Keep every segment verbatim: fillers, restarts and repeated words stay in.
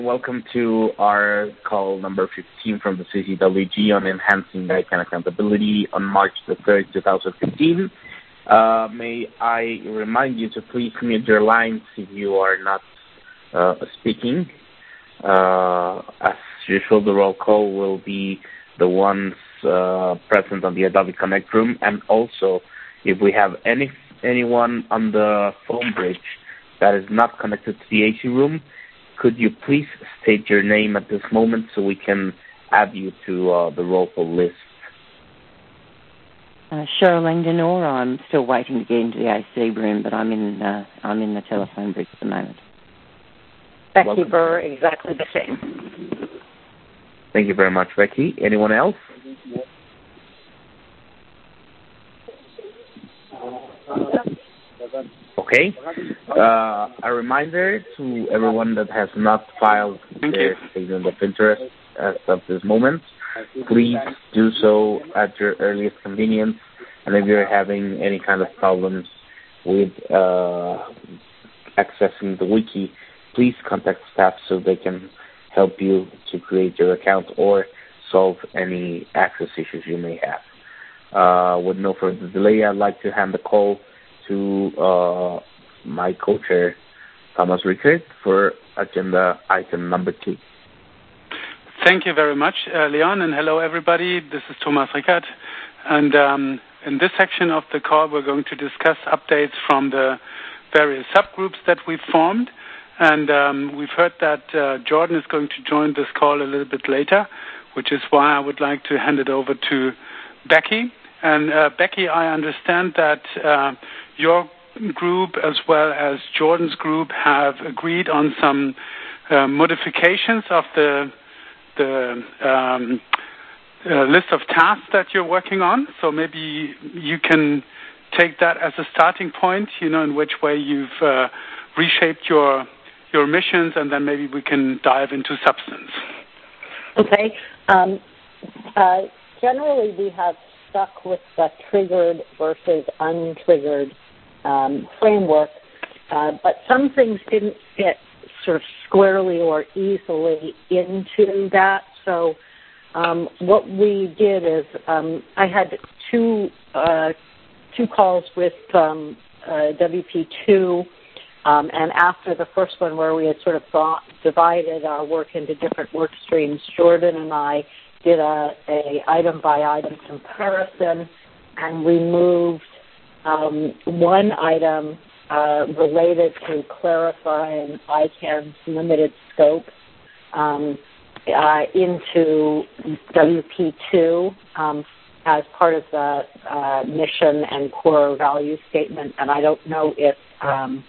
Welcome to our call number fifteen from the C C W G on enhancing ICANN accountability on March the third, twenty fifteen. Uh, may I remind you to please mute your lines if you are not uh, speaking. Uh, as usual, the roll call will be the ones uh, present on the Adobe Connect room, and also if we have any anyone on the phone bridge that is not connected to the A C room, could you please state your name at this moment so we can add you to uh, the roll call list? Uh, Cheryl Langdonor. I'm still waiting to get into the A C room, but I'm in uh, I'm in the telephone bridge at the moment. Becky Welcome. Burr, exactly the same. Thank you very much, Becky. Anyone else? Okay. Uh, a reminder to everyone that has not filed Thank their you. statement of interest as of this moment, please do so at your earliest convenience. And if you're having any kind of problems with uh, accessing the wiki, please contact staff so they can help you to create your account or solve any access issues you may have. Uh, with no further delay, I'd like to hand the call to uh, my co-chair, Thomas Rickert, for agenda item number two. Thank you very much, uh, Leon, and hello, everybody. This is Thomas Rickert. And um, in this section of the call, we're going to discuss updates from the various subgroups that we've formed. And um, we've heard that uh, Jordan is going to join this call a little bit later, which is why I would like to hand it over to Becky. And uh, Becky, I understand that uh, your group as well as Jordan's group have agreed on some uh, modifications of the the um, uh, list of tasks that you're working on. So maybe you can take that as a starting point, you know, in which way you've uh, reshaped your your missions, and then maybe we can dive into substance. Okay. Um, uh, generally, we have stuck with the triggered versus untriggered um, framework, uh, but some things didn't fit sort of squarely or easily into that. So um, what we did is um, I had two uh, two calls with um, uh, W P two. Um, and after the first one, where we had sort of thought, divided our work into different work streams, Jordan and I did a, a item-by-item comparison, and we moved um, one item uh, related to clarifying ICANN's limited scope um, uh, into W P two um, as part of the uh, mission and core value statement. And I don't know if um,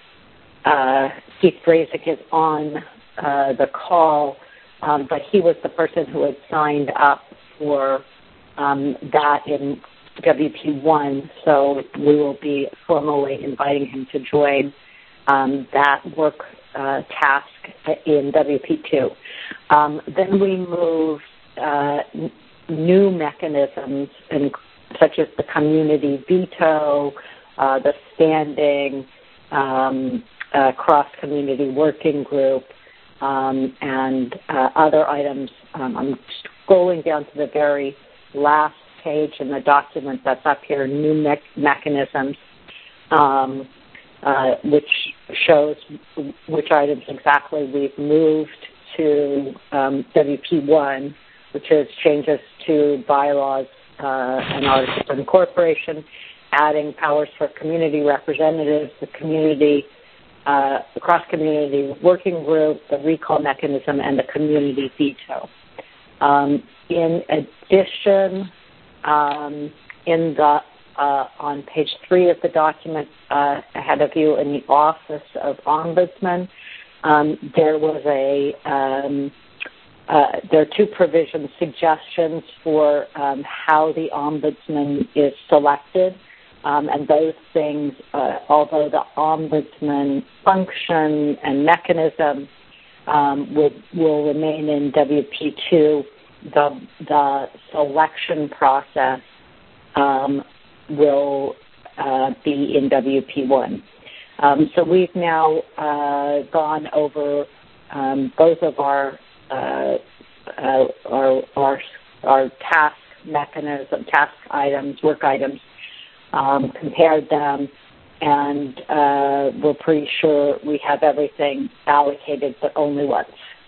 Uh, Keith Brazick is on uh, the call, um, but he was the person who had signed up for um, that in W P one, so we will be formally inviting him to join um, that work uh, task in W P two. Um, then we moved uh, n- new mechanisms, in, such as the community veto, uh, the standing, um, Uh, cross-community working group, um, and uh, other items. Um, I'm scrolling down to the very last page in the document that's up here, new me- mechanisms, um, uh, which shows which items exactly we've moved to um, W P one, which is changes to bylaws uh, and articles of incorporation, adding powers for community representatives, the community Uh, the cross-community working group, the recall mechanism, and the community veto. Um, in addition, um, in the uh, on page three of the document uh, ahead of you in the Office of Ombudsman, um, there was a um, uh, there are two provision suggestions for um, how the ombudsman is selected. Um, and those things, uh, although the ombudsman function and mechanism um, will, will remain in W P two, the, the selection process um, will uh, be in W P one. Um, so we've now uh, gone over um, both of our, uh, uh, our our our task mechanism, task items, work items, um, compared them, and uh, we're pretty sure we have everything allocated, but only once.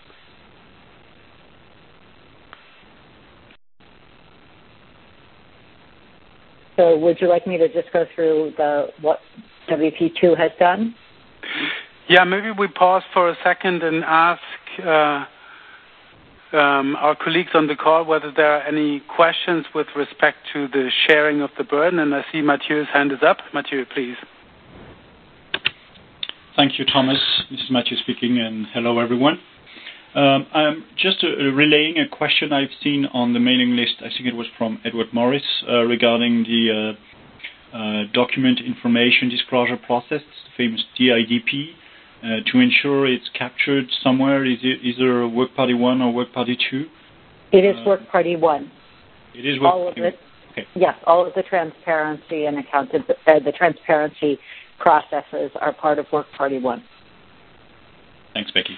So would you like me to just go through the what W P two has done? Yeah, maybe we pause for a second and ask uh, um, our colleagues on the call whether there are any questions with respect to the sharing of the burden. And I see Mathieu's hand is up. Mathieu, please. Thank you, Thomas. This is Mathieu speaking, and hello, everyone. Um, I'm just uh, relaying a question I've seen on the mailing list. I think it was from Edward Morris uh, regarding the uh, uh, document information disclosure process, the famous D I D P, uh, to ensure it's captured somewhere. Is it either Work Party one or Work Party two? It is uh, Work Party one. It is Work all Party of it, one. Okay. Yes, all of the transparency and accountability, uh, the transparency processes are part of Work Party one. Thanks, Becky.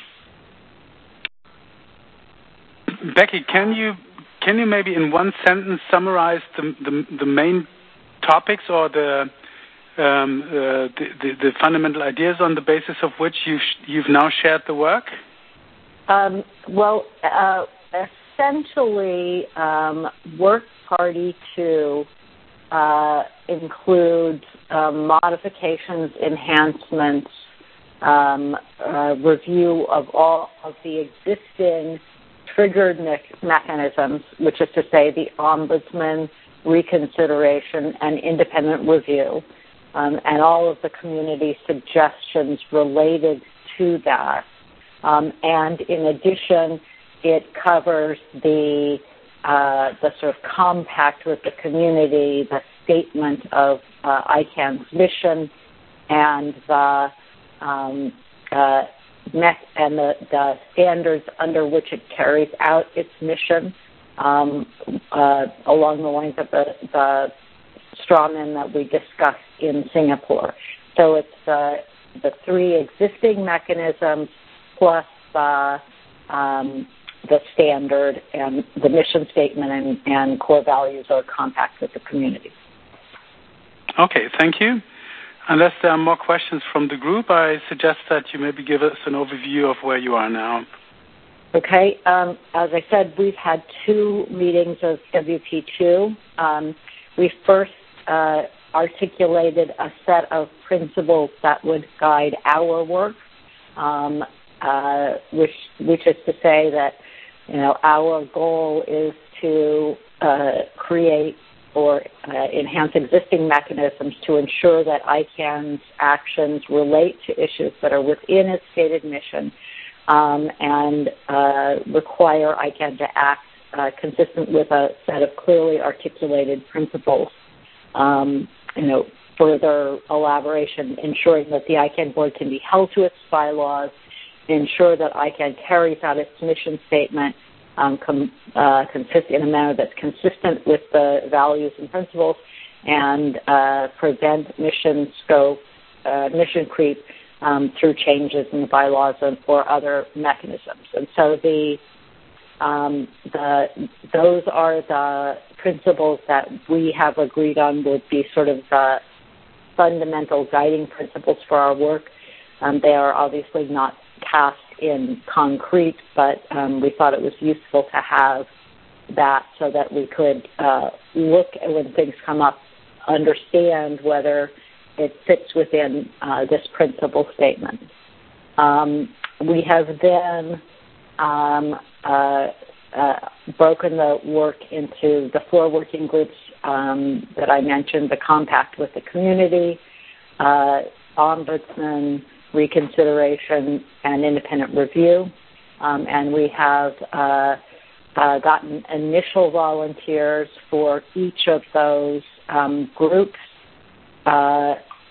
Becky, can you can you maybe in one sentence summarize the the, the main topics or the, um, uh, the, the the fundamental ideas on the basis of which you've you've now shared the work? Um, well, uh, essentially, um, Work Party two uh, includes uh, modifications, enhancements, um, uh, review of all of the existing triggered me- mechanisms, which is to say the ombudsman, reconsideration, and independent review, um, and all of the community suggestions related to that. Um, and in addition, it covers the uh, the sort of compact with the community, the statement of uh, I CANN's mission, and the um, uh, and the, the standards under which it carries out its mission, um, uh, along the lines of the, the strawman that we discussed in Singapore. So it's uh, the three existing mechanisms plus the, um, the standard and the mission statement and, and core values or compact with the community. Okay, thank you. Unless there are more questions from the group, I suggest that you maybe give us an overview of where you are now. Okay. Um, as I said, we've had two meetings of W P two. Um, we first uh, articulated a set of principles that would guide our work, um, uh, which, which is to say that, you know, our goal is to uh, create or uh, enhance existing mechanisms to ensure that I CANN's actions relate to issues that are within its stated mission um, and uh, require I CANN to act uh, consistent with a set of clearly articulated principles. Um, you know, further elaboration, ensuring that the I CANN board can be held to its bylaws, ensure that I CANN carries out its mission statement, Um, com, uh, consist in a manner that's consistent with the values and principles, and uh, prevent mission scope, uh, mission creep um, through changes in the bylaws and, or other mechanisms. And so the, um, the those are the principles that we have agreed on would be sort of the fundamental guiding principles for our work. Um, they are obviously not cast in concrete, but um, we thought it was useful to have that so that we could uh, look at when things come up, understand whether it fits within uh, this principle statement. Um, we have then um, uh, uh, broken the work into the four working groups um, that I mentioned, the compact with the community, uh, ombudsman, reconsideration, and independent review. Um, and we have uh, uh, gotten initial volunteers for each of those um, groups. Uh,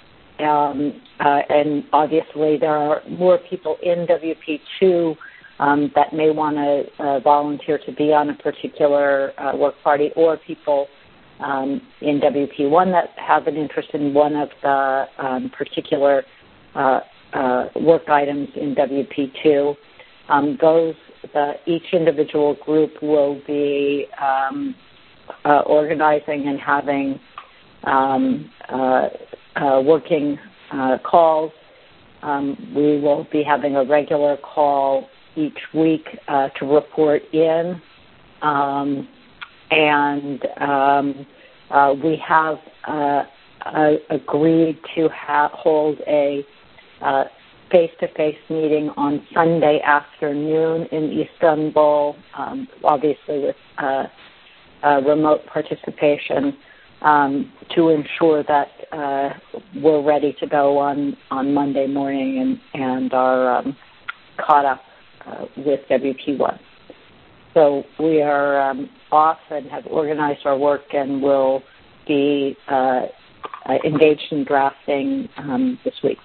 um, uh, and obviously there are more people in W P two um, that may want to uh, volunteer to be on a particular uh, work party, or people um, in W P one that have an interest in one of the um, particular uh, Uh, work items in W P two. Um, those, the, each individual group will be um, uh, organizing and having um, uh, uh, working uh, calls. Um, we will be having a regular call each week uh, to report in, um, and um, uh, we have uh, uh, agreed to ha- hold a uh, face-to-face meeting on Sunday afternoon in Istanbul, um, obviously with uh, uh, remote participation, um, to ensure that uh, we're ready to go on, on Monday morning and, and are um, caught up uh, with W P one. So we are um, off and have organized our work and will be uh, uh, engaged in drafting um, this week.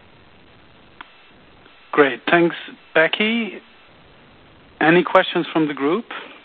Great. Thanks, Becky. Any questions from the group?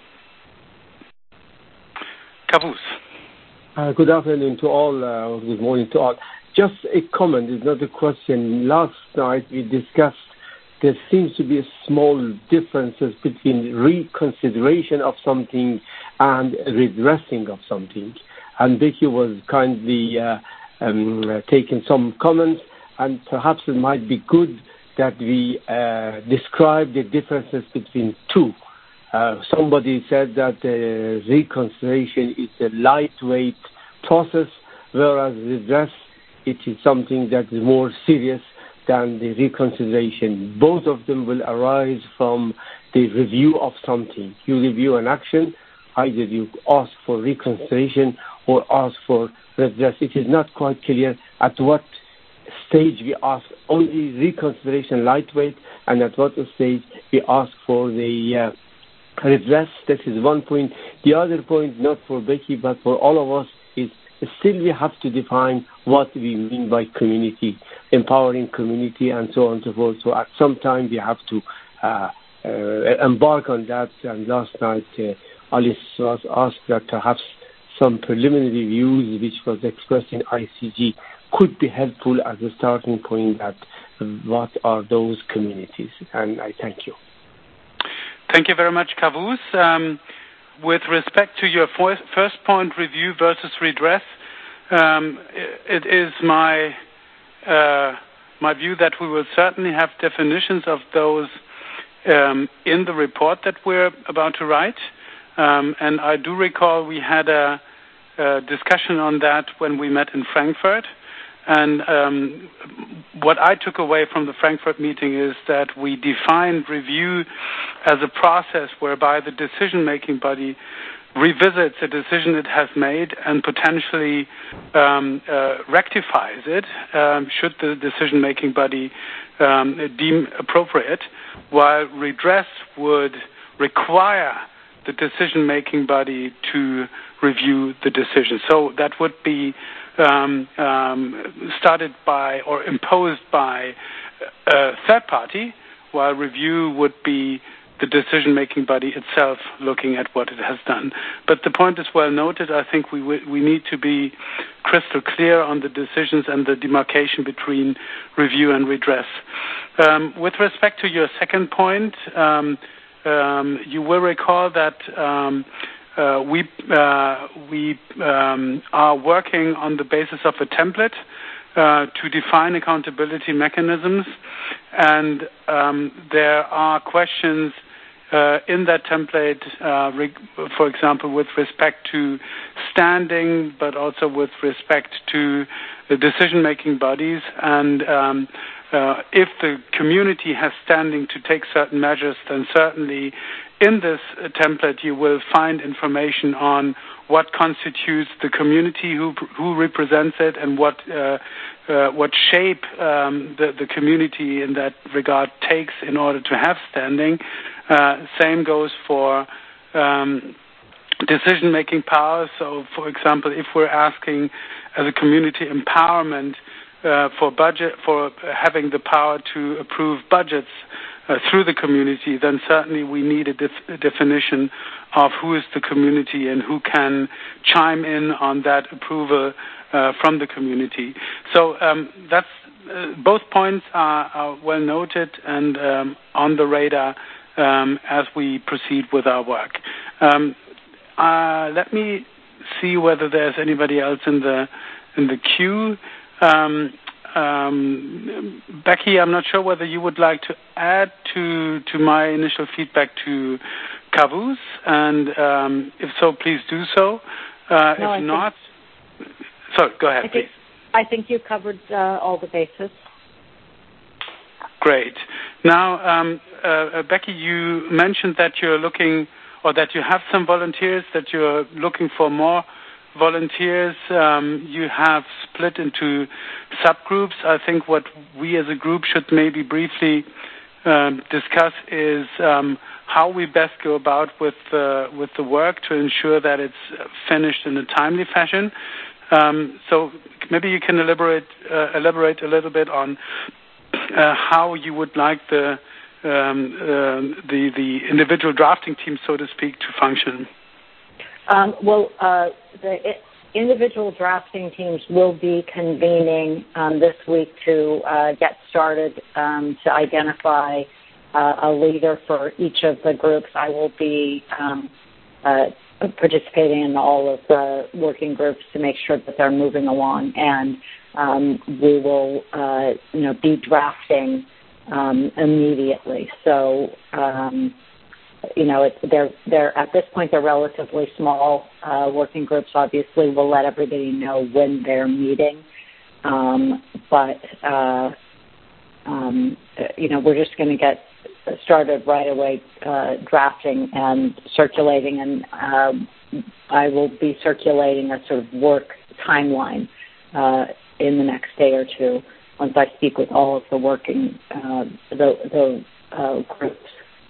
Kavus. Uh, good afternoon to all, uh, good morning to all. Just a comment, it's not a question. Last night we discussed there seems to be a small differences between reconsideration of something and redressing of something. And Becky was kindly uh, um, uh, taking some comments, and perhaps it might be good that we uh, describe the differences between two. Uh, somebody said that uh, reconsideration is a lightweight process, whereas redress, it is something that is more serious than the reconsideration. Both of them will arise from the review of something. You review an action, either you ask for reconsideration or ask for redress. It is not quite clear at what stage we ask only reconsideration lightweight and at what stage we ask for the uh, redress. That is one point. The other point, not for Becky but for all of us, is still we have to define what we mean by community, empowering community, and so on and so forth. So at some time we have to uh, uh, embark on that. And last night uh, Alice was asked that perhaps some preliminary views which was expressed in I C G could be helpful as a starting point at what are those communities. And I thank you. Thank you very much, Kavus. Um, with respect to your first point, review versus redress, um, it is my uh, my view that we will certainly have definitions of those um, in the report that we're about to write. Um, and I do recall we had a, a discussion on that when we met in Frankfurt. And um, what I took away from the Frankfurt meeting is that we defined review as a process whereby the decision-making body revisits a decision it has made and potentially um, uh, rectifies it, um, should the decision-making body um, deem appropriate, while redress would require the decision-making body to review the decision. So that would be Um, um, started by or imposed by a third party, while review would be the decision-making body itself looking at what it has done. But the point is well noted. I think we w- we need to be crystal clear on the decisions and the demarcation between review and redress. Um, with respect to your second point, um, um, you will recall that um, Uh, we uh, we um, are working on the basis of a template uh, to define accountability mechanisms, and um, there are questions uh, in that template, uh, re- for example, with respect to standing, but also with respect to the decision-making bodies, and um, uh, if the community has standing to take certain measures, then certainly in this uh, template you will find information on what constitutes the community, who who represents it, and what uh, uh, what shape um, the, the community in that regard takes in order to have standing. Uh, same goes for um, decision-making power. So, for example, if we're asking as a community empowerment uh, for budget, for having the power to approve budgets uh, through the community, then certainly we need a, def- a definition of who is the community and who can chime in on that approval uh, from the community. So um, that's uh, both points are, are well noted and um, on the radar um, as we proceed with our work. Um, uh, let me see whether there's anybody else in the in the queue. Um, um, Becky, I'm not sure whether you would like to add to to my initial feedback to Kavus, and um, if so, please do so. Uh, no, if I not, think, so go ahead, I think, please. I think you covered uh, all the bases. Great. Now, um, uh, Becky, you mentioned that you're looking, or that you have some volunteers, that you're looking for more volunteers. Um, you have split into subgroups. I think what we as a group should maybe briefly um, discuss is um, how we best go about with uh, with the work to ensure that it's finished in a timely fashion. Um, so maybe you can elaborate uh, elaborate a little bit on uh, how you would like the um, uh, the the individual drafting team, so to speak, to function. Um, well, uh, the individual drafting teams will be convening um, this week to uh, get started um, to identify uh, a leader for each of the groups. I will be um, uh, participating in all of the working groups to make sure that they're moving along, and um, we will, uh, you know, be drafting um, immediately. So. Um, You know, it, they're they're at this point they're relatively small uh, working groups. Obviously, we'll let everybody know when they're meeting, um, but uh, um, you know, we're just going to get started right away uh, drafting and circulating, and uh, I will be circulating a sort of work timeline uh, in the next day or two once I speak with all of the working uh, the the uh, groups.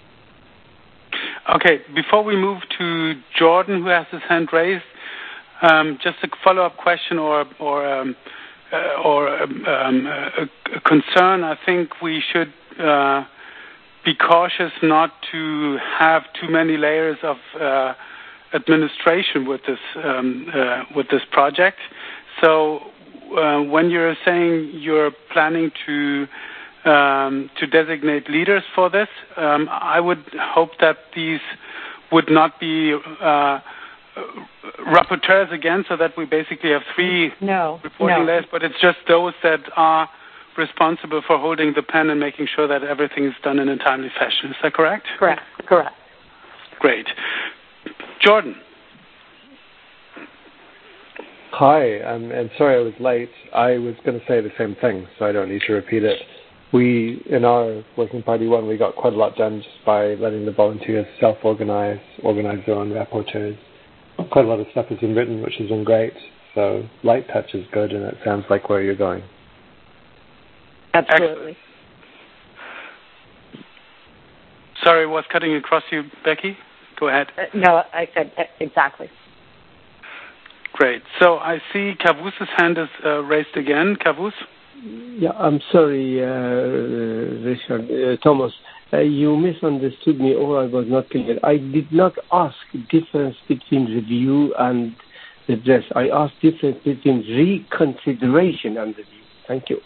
Okay, before we move to Jordan, who has his hand raised, um, just a follow-up question or or um, uh, or um, um, a, a concern. I think we should uh, be cautious not to have too many layers of uh, administration with this um, uh, with this project. So uh, when you're saying you're planning to Um, to designate leaders for this, um, I would hope that these would not be uh, rapporteurs again, so that we basically have three no, reporting no. layers, but it's just those that are responsible for holding the pen and making sure that everything is done in a timely fashion. Is that correct? Correct, correct. Great. Jordan. Hi, um, and sorry I was late. I was going to say the same thing, so I don't need to repeat it. We, in our Working Party One, we got quite a lot done just by letting the volunteers self-organize, organize their own rapporteurs. Quite a lot of stuff has been written, which has been great. So light touch is good, and it sounds like where you're going. Absolutely. Sorry, I was cutting across you, Becky. Go ahead. Uh, no, I said exactly. Great. So I see Kavus's hand is uh, raised again. Kavus? Yeah, I'm sorry, uh, Richard, uh, Thomas. Uh, you misunderstood me, or I was not clear. I did not ask difference between review and the dress. I asked difference between reconsideration and review. Thank you.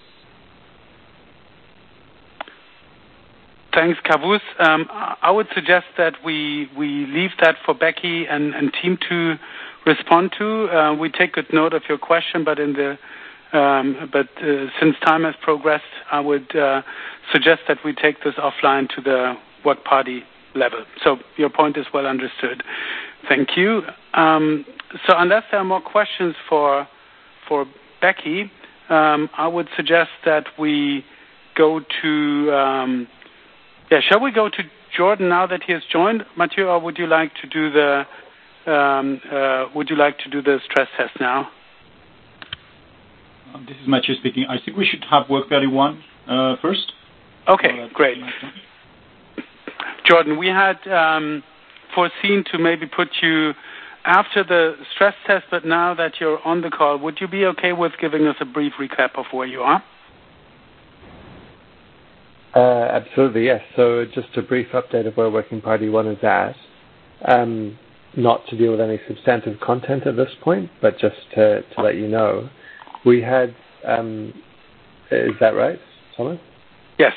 Thanks, Kavus. Um, I would suggest that we we leave that for Becky and, and team to respond to. Uh, we take good note of your question, but in the um, but uh, since time has progressed, I would uh, suggest that we take this offline to the work party level. So your point is well understood. Thank you. Um, so unless there are more questions for for Becky, um, I would suggest that we go to. Um, Yeah, shall we go to Jordan now that he has joined, Mathieu, or would you like to do the um, uh, would you like to do the stress test now? Um, this is Mathieu speaking. I think we should have Work Party One uh, first. Okay, so great. Jordan, we had um, foreseen to maybe put you after the stress test, but now that you're on the call, would you be okay with giving us a brief recap of where you are? Uh, absolutely, yes. So just a brief update of where Working Party One is at. Um, not to deal with any substantive content at this point, but just to, to let you know. We had um, is that right, Thomas? Yes.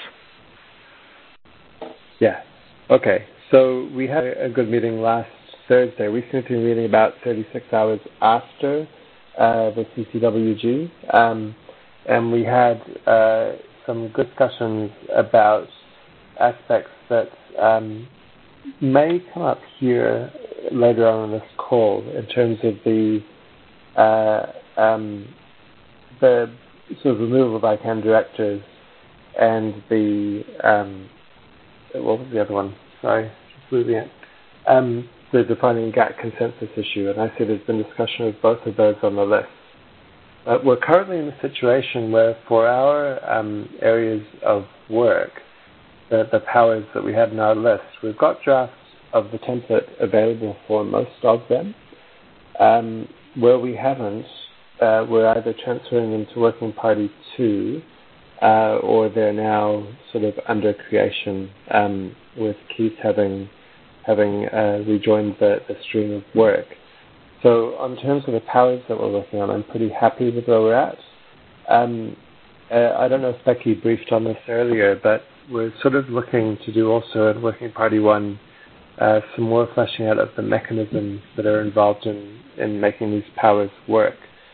Yeah. Okay. So we had a good meeting last Thursday. We seem to be meeting about thirty-six hours after uh, the C C W G, um, and we had uh, some good discussions about aspects that um, may come up here later on in this call in terms of the uh, um, the sort of removal of I CANN directors and the um, what was the other one? Sorry, just losing it. Um, the defining G A C consensus issue, and I see there's been discussion of both of those on the list. Uh, we're currently in a situation where for our um, areas of work, the, the powers that we have in our list, we've got drafts of the template available for most of them. Um, where we haven't, uh, we're either transferring them to Working Party two, uh, or they're now sort of under creation, um, with Keith having having uh, rejoined the, the stream of work. So in terms of the powers that we're working on, I'm pretty happy with where we're at. Um, uh, I don't know if Becky briefed on this earlier, but we're sort of looking to do also in Working Party one uh, some more fleshing out of the mechanisms that are involved in, in making these powers work.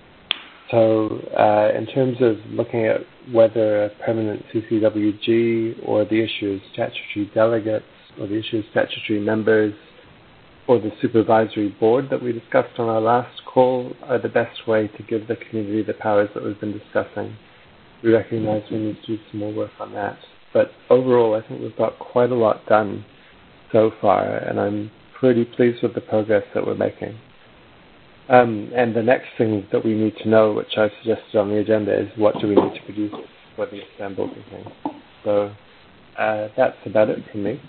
So uh, in terms of looking at whether a permanent C C W G or the issue of statutory delegates or the issue of statutory members or the supervisory board that we discussed on our last call are the best way to give the community the powers that we've been discussing. We recognize we need to do some more work on that. But overall, I think we've got quite a lot done so far, and I'm pretty pleased with the progress that we're making. Um, and the next thing that we need to know, which I've suggested on the agenda, is what do we need to produce for the assembled thing. So uh, that's about it from me.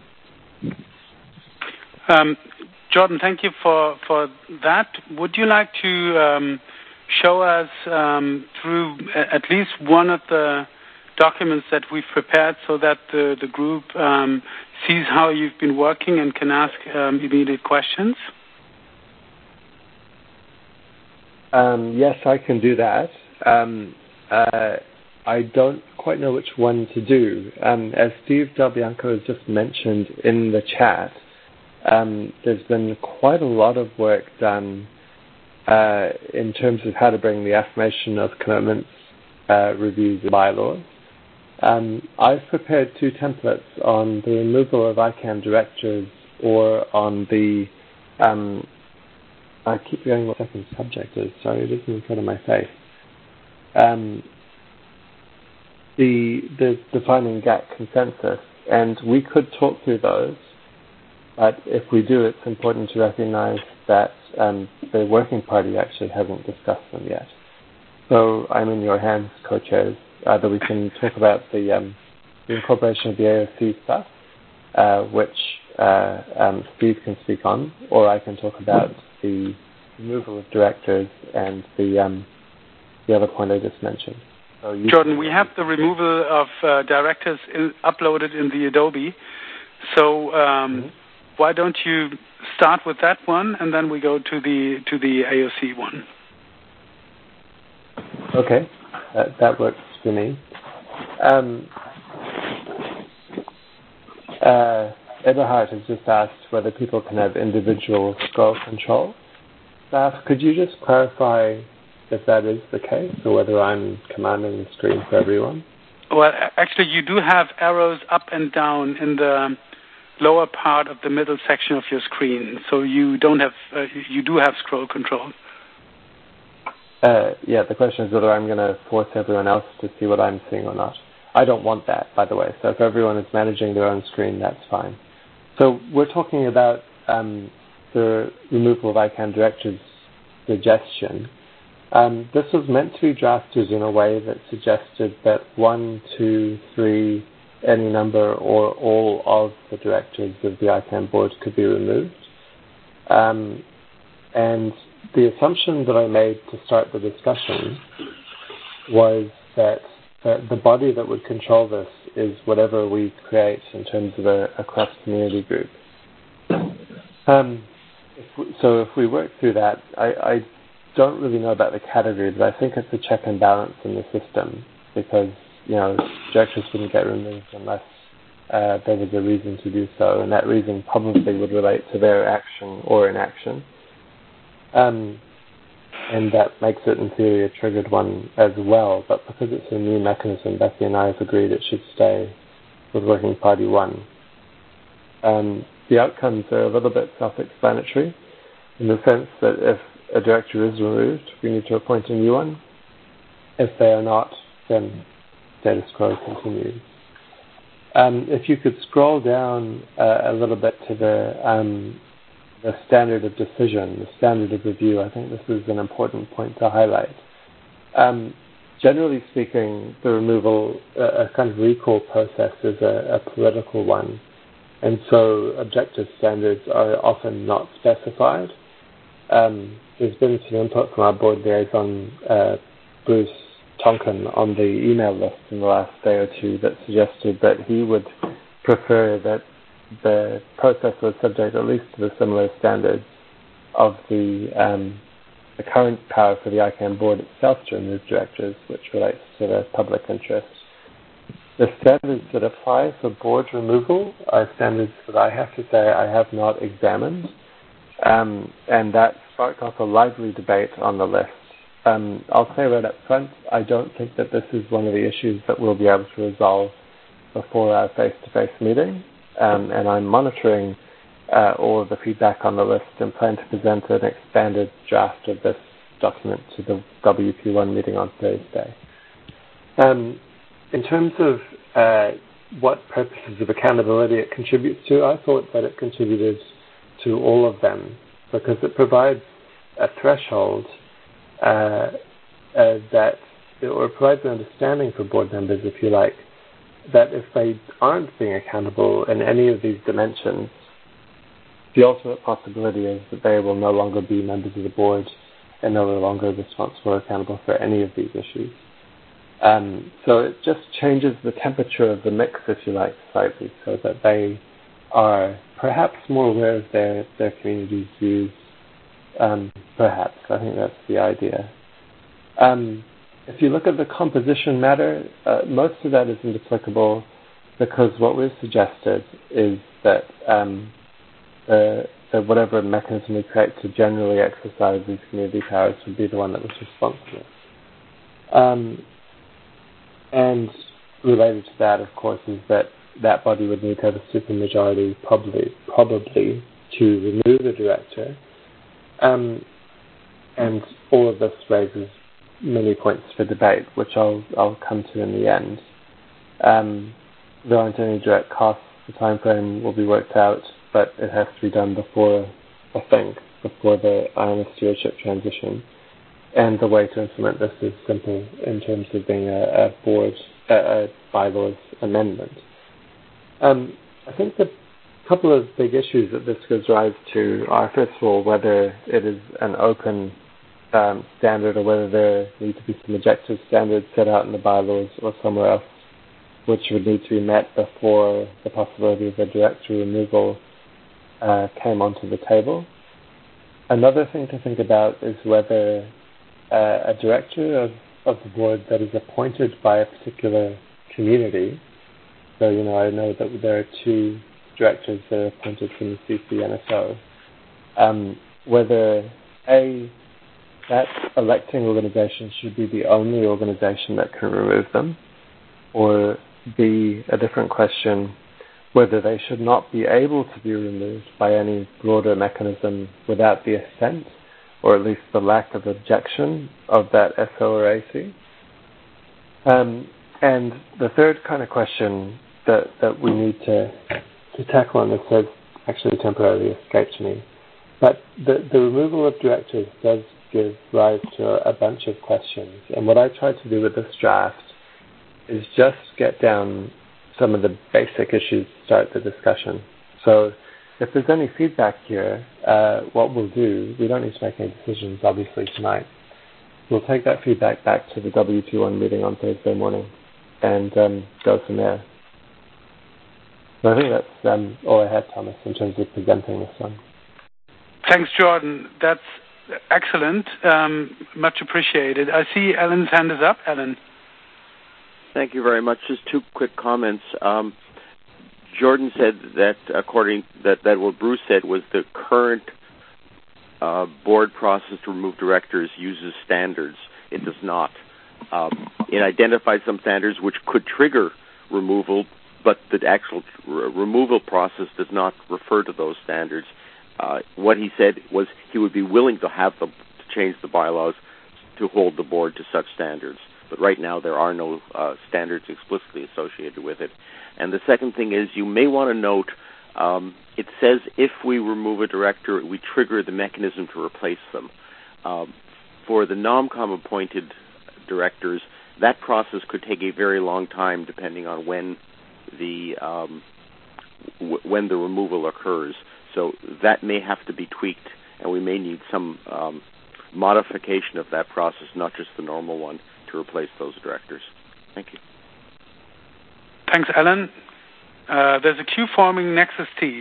Um, Jordan, thank you for, for that. Would you like to um, show us um, through at least one of the documents that we've prepared so that the, the group um, sees how you've been working and can ask um, immediate questions? Um, yes, I can do that. Um, uh, I don't quite know which one to do. Um, as Steve Del Bianco has just mentioned in the chat, um, there's been quite a lot of work done uh, in terms of how to bring the affirmation of commitments, uh, reviews, and bylaws. Um, I've prepared two templates on the removal of I CANN directors or on the um, I keep going what the second subject is. Sorry, it isn't in front of my face. Um, the, the defining G A C consensus, and we could talk through those, but if we do, it's important to recognize that um, the Working Party actually hasn't discussed them yet. So I'm in your hands, co-chairs. Either we can talk about the, um, the incorporation of the A O C stuff, uh, which uh, um, Steve can speak on, or I can talk about the removal of directors and the um, the other point I just mentioned. So Jordan, we have the removal of uh, directors in, uploaded in the Adobe. So um, mm-hmm. why don't you start with that one, and then we go to the to the A O C one. Okay, that, that works for me. Um, uh, Eberhard has just asked whether people can have individual scroll control. Staff, could you just clarify if that is the case, or whether I'm commanding the screen for everyone? Well, actually, you do have arrows up and down in the lower part of the middle section of your screen, so you don't have, uh, you do have scroll control. Uh, yeah, the question is whether I'm going to force everyone else to see what I'm seeing or not. I don't want that, by the way. So if everyone is managing their own screen, that's fine. So we're talking about um, the removal of I CANN directors suggestion. Um, this was meant to be drafted in a way that suggested that one, two, three, any number, or all of the directors of the I CANN board could be removed. Um, and the assumption that I made to start the discussion was that uh, the body that would control this is whatever we create in terms of a, a cross-community group. Um, if we, so if we work through that, I, I don't really know about the category, but I think it's a check and balance in the system, because you know, directors wouldn't get removed unless uh, there was a reason to do so, and that reason probably would relate to their action or inaction. Um, and that makes it, in theory, a triggered one as well. But because it's a new mechanism, Becky and I have agreed it should stay with Working Party one. Um, the outcomes are a little bit self-explanatory in the sense that if a director is removed, we need to appoint a new one. If they are not, then status quo continues. Um, if you could scroll down uh, a little bit to the um, the standard of decision, the standard of review, I think this is an important point to highlight. Um, generally speaking, the removal, uh, a kind of recall process is a, a political one, and so objective standards are often not specified. Um, there's been some input from our board liaison, uh, Bruce Tonkin, on the email list in the last day or two that suggested that he would prefer that the process was subject at least to the similar standards of the um, the current power for the I CANN board itself to remove directors, which relates to the public interest. The standards that apply for board removal are standards that I have to say I have not examined, um, and that sparked off a lively debate on the list. Um, I'll say right up front, I don't think that this is one of the issues that we'll be able to resolve before our face-to-face meeting, um, and I'm monitoring uh, all of the feedback on the list and plan to present an expanded draft of this document to the W P one meeting on Thursday. Um, in terms of uh, what purposes of accountability it contributes to, I thought that it contributed to all of them because it provides a threshold uh, uh, that, or provides an understanding for board members, if you like, that if they aren't being accountable in any of these dimensions, the ultimate possibility is that they will no longer be members of the board and no longer responsible or accountable for any of these issues. Um, so it just changes the temperature of the mix, if you like, slightly, so that they are perhaps more aware of their, their community's views. Um, perhaps. I think that's the idea. Um, if you look at the composition matter, uh, most of that isn't applicable because what we've suggested is that um, uh, that whatever mechanism we create to generally exercise these community powers would be the one that was responsible. Um, and related to that, of course, is that that body would need to have a supermajority, probably, probably to remove the director. Um, and all of this raises many points for debate, which I'll I'll come to in the end. Um, there aren't any direct costs. The time frame will be worked out, but it has to be done before, I think, before the I M S stewardship transition. And the way to implement this is simple in terms of being a, a board, a, a bylaws amendment. Um, I think the couple of big issues that this gives rise to are, first of all, whether it is an open um, standard or whether there need to be some objective standards set out in the bylaws or somewhere else, which would need to be met before the possibility of a director removal uh, came onto the table. Another thing to think about is whether uh, a director of, of the board that is appointed by a particular community, so, you know, I know that there are two directors that are appointed from the C C N S O, um, whether A, that electing organization should be the only organization that can remove them, or B, a different question, whether they should not be able to be removed by any broader mechanism without the assent, or at least the lack of objection of that S O or A C. Um, and the third kind of question that, that we need to to tackle, and this has actually temporarily escaped me. But the, the removal of directors does give rise to a, a bunch of questions. And what I tried to do with this draft is just get down some of the basic issues to start the discussion. So if there's any feedback here, uh, what we'll do, we don't need to make any decisions, obviously, tonight. We'll take that feedback back to the W P one meeting on Thursday morning and um, go from there. So I think that's um, all I had, Thomas, in terms of presenting this one. Thanks, Jordan. That's excellent. Um, much appreciated. I see Alan's hand is up. Alan. Thank you very much. Just two quick comments. Um, Jordan said that according that, that what Bruce said was the current uh, board process to remove directors uses standards. It does not. Um, it identifies some standards which could trigger removal, but the actual r- removal process does not refer to those standards. Uh, what he said was he would be willing to have them to change the bylaws to hold the board to such standards. But right now there are no uh, standards explicitly associated with it. And the second thing is you may want to note um, it says if we remove a director, we trigger the mechanism to replace them. Um, for the NOMCOM appointed directors, that process could take a very long time depending on when the um, w- when the removal occurs. So that may have to be tweaked, and we may need some um, modification of that process, not just the normal one, to replace those directors. Thank you. Thanks, Alan. Uh, there's a queue forming next to Steve.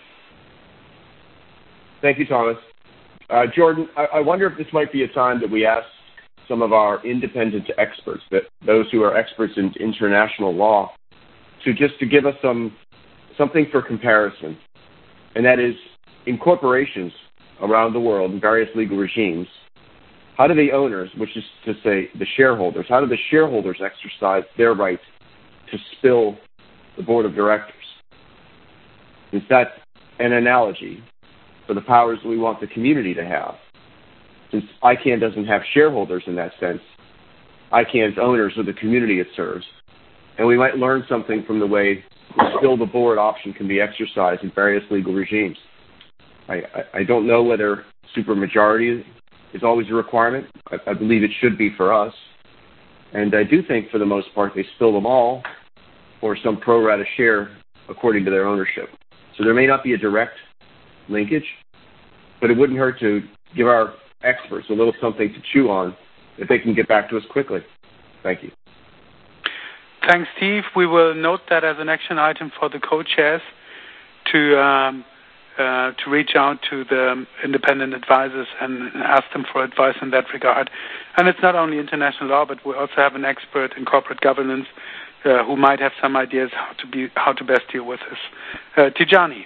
Thank you, Thomas. Uh, Jordan, I, I wonder if this might be a time that we ask some of our independent experts, that those who are experts in international law, to just to give us some something for comparison, and that is in corporations around the world in various legal regimes, how do the owners, which is to say the shareholders, how do the shareholders exercise their right to spill the board of directors? Is that an analogy for the powers we want the community to have? Since I C A N doesn't have shareholders in that sense, I C A N's owners are the community it serves. And we might learn something from the way the spill the board option can be exercised in various legal regimes. I, I, I don't know whether supermajority is always a requirement. I, I believe it should be for us. And I do think, for the most part, they spill them all or some pro rata share according to their ownership. So there may not be a direct linkage, but it wouldn't hurt to give our experts a little something to chew on if they can get back to us quickly. Thank you. Thanks, Steve. We will note that as an action item for the co-chairs to um, uh, to reach out to the independent advisors and ask them for advice in that regard. And it's not only international law, but we also have an expert in corporate governance uh, who might have some ideas how to be how to best deal with this. Uh, Tijani.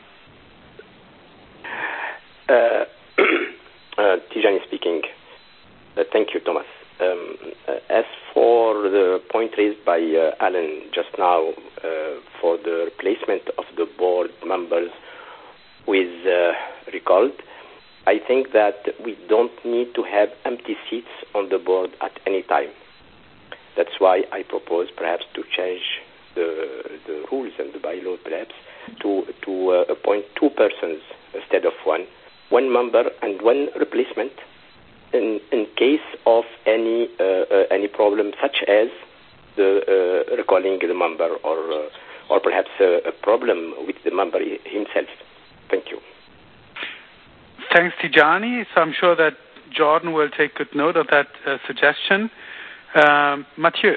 Uh, uh, Tijani speaking. Uh, thank you, Thomas. Um, uh, as for the point raised by uh, Alan just now uh, for the replacement of the board members with uh, recalled, I think that we don't need to have empty seats on the board at any time. That's why I propose perhaps to change the, the rules and the bylaw perhaps to, to uh, appoint two persons instead of one, one member and one replacement, in, in case of any uh, uh, any problem, such as the uh, recalling the member, or uh, or perhaps uh, a problem with the member himself. Thank you. Thanks, Tijani. So I'm sure that Jordan will take good note of that uh, suggestion. Um, Mathieu.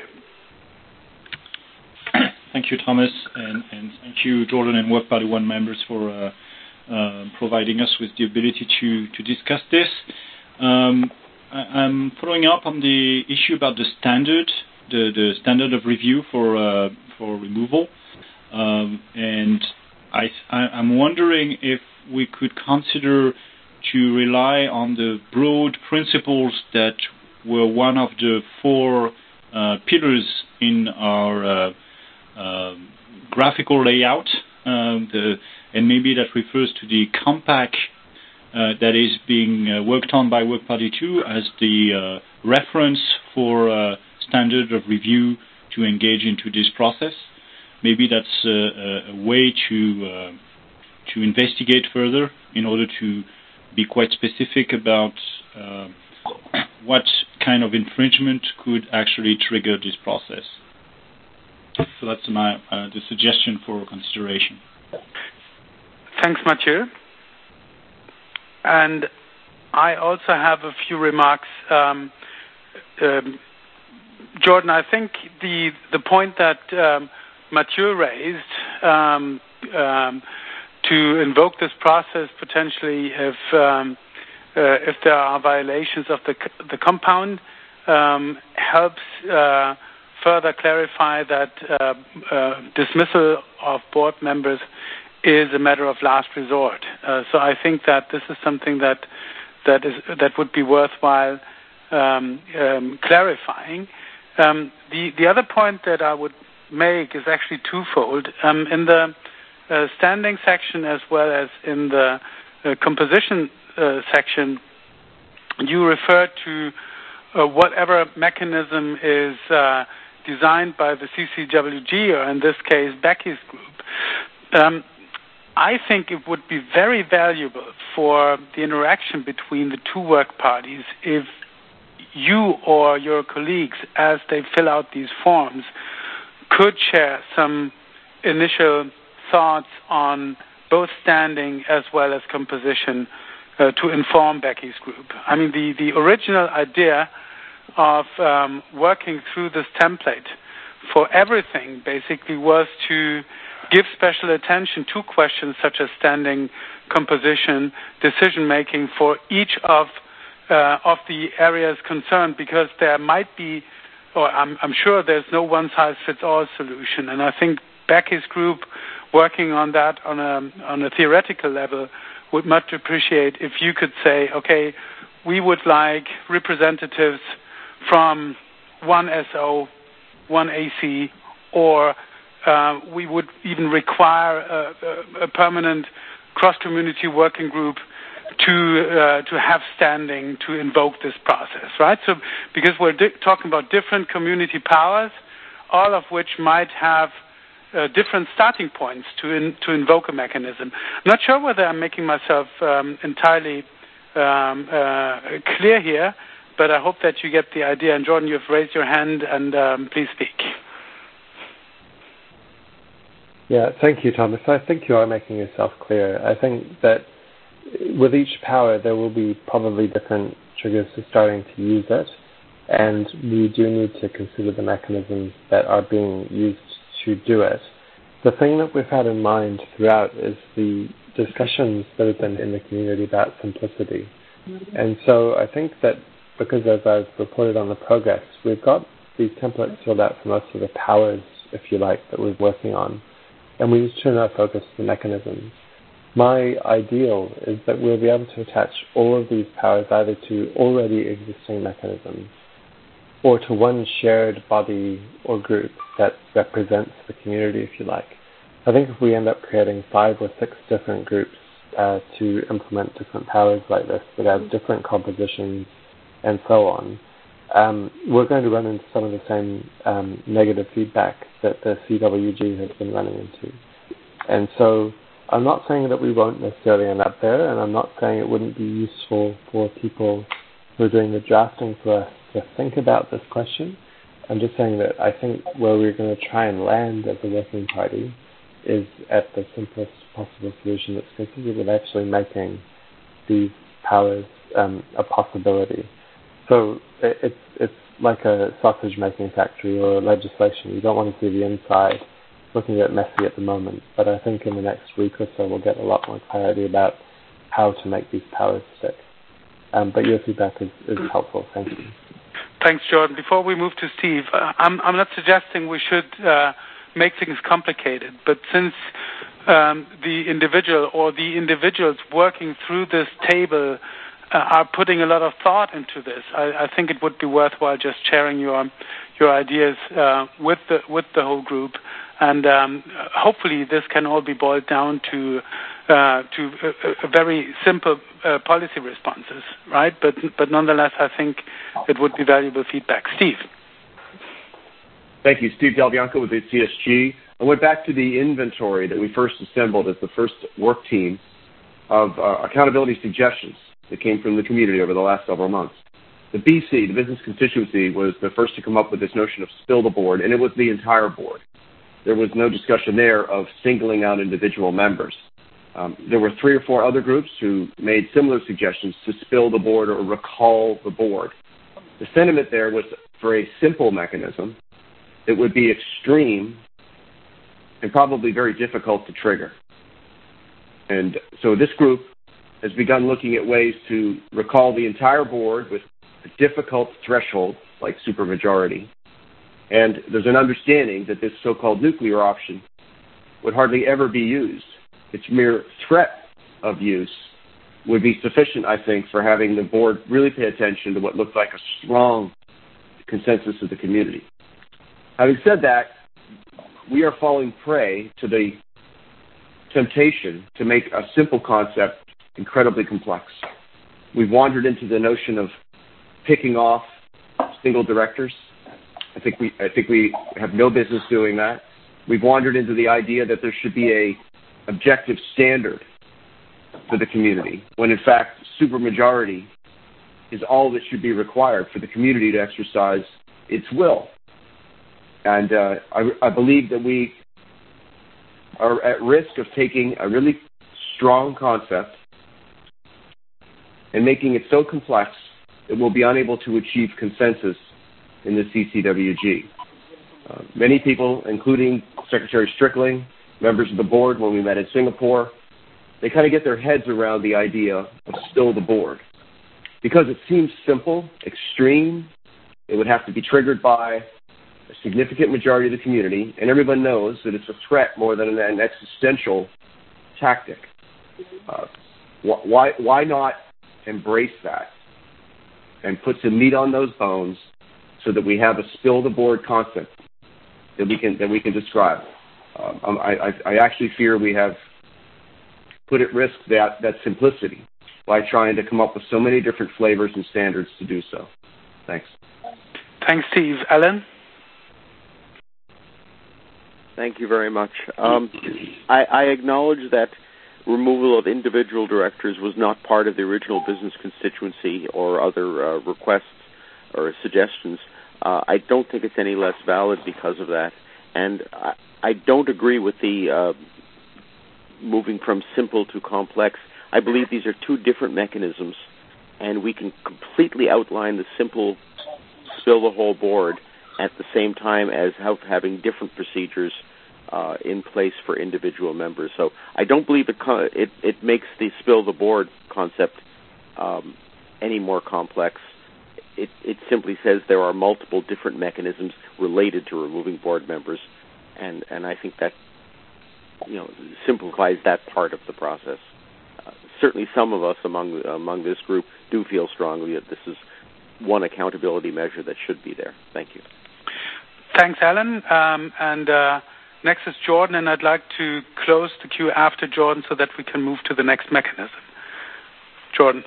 Thank you, Thomas, and, and thank you, Jordan and Work Party One members, for uh, uh, providing us with the ability to, to discuss this. Um, I, I'm following up on the issue about the standard, the, the standard of review for uh, for removal, um, and I, I, I'm wondering if we could consider to rely on the broad principles that were one of the four uh, pillars in our uh, uh, graphical layout, um, the, and maybe that refers to the compact Uh, that is being uh, worked on by Work Party two as the uh, reference for uh, standard of review to engage into this process. Maybe that's uh, a way to uh, to investigate further in order to be quite specific about uh, what kind of infringement could actually trigger this process. So that's my uh, the suggestion for consideration. Thanks, Mathieu. And I also have a few remarks. Um, um, Jordan, I think the the point that um, Mathieu raised um, um, to invoke this process potentially if um, uh, if there are violations of the the compound um, helps uh, further clarify that uh, uh, dismissal of board members is a matter of last resort. Uh, so I think that this is something that that is that would be worthwhile um, um, clarifying. Um, the the other point that I would make is actually twofold. Um, in the uh, standing section as well as in the uh, composition uh, section, you refer to uh, whatever mechanism is uh, designed by the C C W G, or in this case, Becky's group. Um, I think it would be very valuable for the interaction between the two work parties if you or your colleagues, as they fill out these forms, could share some initial thoughts on both standing as well as composition uh, to inform Becky's group. I mean, the, the original idea of um, working through this template for everything basically was to give special attention to questions such as standing, composition, decision-making for each of uh, of the areas concerned, because there might be, or I'm, I'm sure there's no one-size-fits-all solution. And I think Becky's group, working on that on a on a theoretical level, would much appreciate if you could say, okay, we would like representatives from one S O, one A C, or uh, we would even require a, a, a permanent cross-community working group to uh, to have standing to invoke this process, right? So, because we're di- talking about different community powers, all of which might have uh, different starting points to in, to invoke a mechanism. I'm not sure whether I'm making myself um, entirely um, uh, clear here, but I hope that you get the idea. And Jordan, you've raised your hand, and um, please speak. Yeah, thank you, Thomas. I think you are making yourself clear. I think that with each power, there will be probably different triggers for starting to use it, and we do need to consider the mechanisms that are being used to do it. The thing that we've had in mind throughout is the discussions that have been in the community about simplicity. And so I think that because, as I've reported on the progress, we've got these templates filled out for most of the powers, if you like, that we're working on, and we just turn our focus to the mechanisms. My ideal is that we'll be able to attach all of these powers either to already existing mechanisms or to one shared body or group that represents the community, if you like. I think if we end up creating five or six different groups uh, to implement different powers like this that have different compositions and so on, um, we're going to run into some of the same um, negative feedback that the C W G has been running into. And so I'm not saying that we won't necessarily end up there, and I'm not saying it wouldn't be useful for people who are doing the drafting for us to think about this question. I'm just saying that I think where we're going to try and land as a working party is at the simplest possible solution that's consistent with actually making these powers um, a possibility. So it's it's like a sausage-making factory or legislation. You don't want to see the inside. Looking at messy at the moment, but I think in the next week or so we'll get a lot more clarity about how to make these powers stick. Um, but your feedback is, is helpful. Thank you. Thanks, Jordan. Before we move to Steve, uh, I'm, I'm not suggesting we should uh, make things complicated, but since um, the individual or the individuals working through this table uh, are putting a lot of thought into this, I, I think it would be worthwhile just sharing your your ideas uh, with the with the whole group. And um, hopefully this can all be boiled down to uh, to a, a very simple uh, policy responses, right? But but nonetheless, I think it would be valuable feedback. Steve. Thank you. Steve Del Bianco with the C S G. I went back to the inventory that we first assembled as the first work team of uh, accountability suggestions that came from the community over the last several months. The B C, the business constituency, was the first to come up with this notion of spill the board, and it was the entire board. There was no discussion there of singling out individual members. Um, there were three or four other groups who made similar suggestions to spill the board or recall the board. The sentiment there was for a simple mechanism that would be extreme and probably very difficult to trigger. And so this group has begun looking at ways to recall the entire board with a difficult threshold like supermajority, And there's an understanding that this so-called nuclear option would hardly ever be used. Its mere threat of use would be sufficient, I think, for having the board really pay attention to what looked like a strong consensus of the community. Having said that, we are falling prey to the temptation to make a simple concept incredibly complex. We've wandered into the notion of picking off single directors. I think we I think we have no business doing that. We've wandered into the idea that there should be a objective standard for the community, when in fact supermajority is all that should be required for the community to exercise its will. And uh, I, I believe that we are at risk of taking a really strong concept and making it so complex that we'll be unable to achieve consensus in the C C W G. Uh, many people, including Secretary Strickling, members of the board when we met in Singapore, they kind of get their heads around the idea of still the board. Because it seems simple, extreme, it would have to be triggered by a significant majority of the community, and everyone knows that it's a threat more than an existential tactic. Uh, wh- why, why not embrace that and put some meat on those bones so that we have a spill the board concept that we can that we can describe? Um, I, I, I actually fear we have put at risk that, that simplicity by trying to come up with so many different flavors and standards to do so. Thanks. Thanks, Steve. Alan? Thank you very much. Um, I, I acknowledge that removal of individual directors was not part of the original business constituency or other uh, requests or suggestions. Uh, I don't think it's any less valid because of that. And I, I don't agree with the uh, moving from simple to complex. I believe these are two different mechanisms, and we can completely outline the simple spill the whole board at the same time as have, having different procedures uh, in place for individual members. So I don't believe it, co- it, it makes the spill the board concept um, any more complex. It, it simply says there are multiple different mechanisms related to removing board members, and, and I think that you know simplifies that part of the process. Uh, certainly some of us among among this group do feel strongly that this is one accountability measure that should be there. Thank you. Thanks, Alan. Um, and uh, next is Jordan, and I'd like to close the queue after Jordan so that we can move to the next mechanism. Jordan.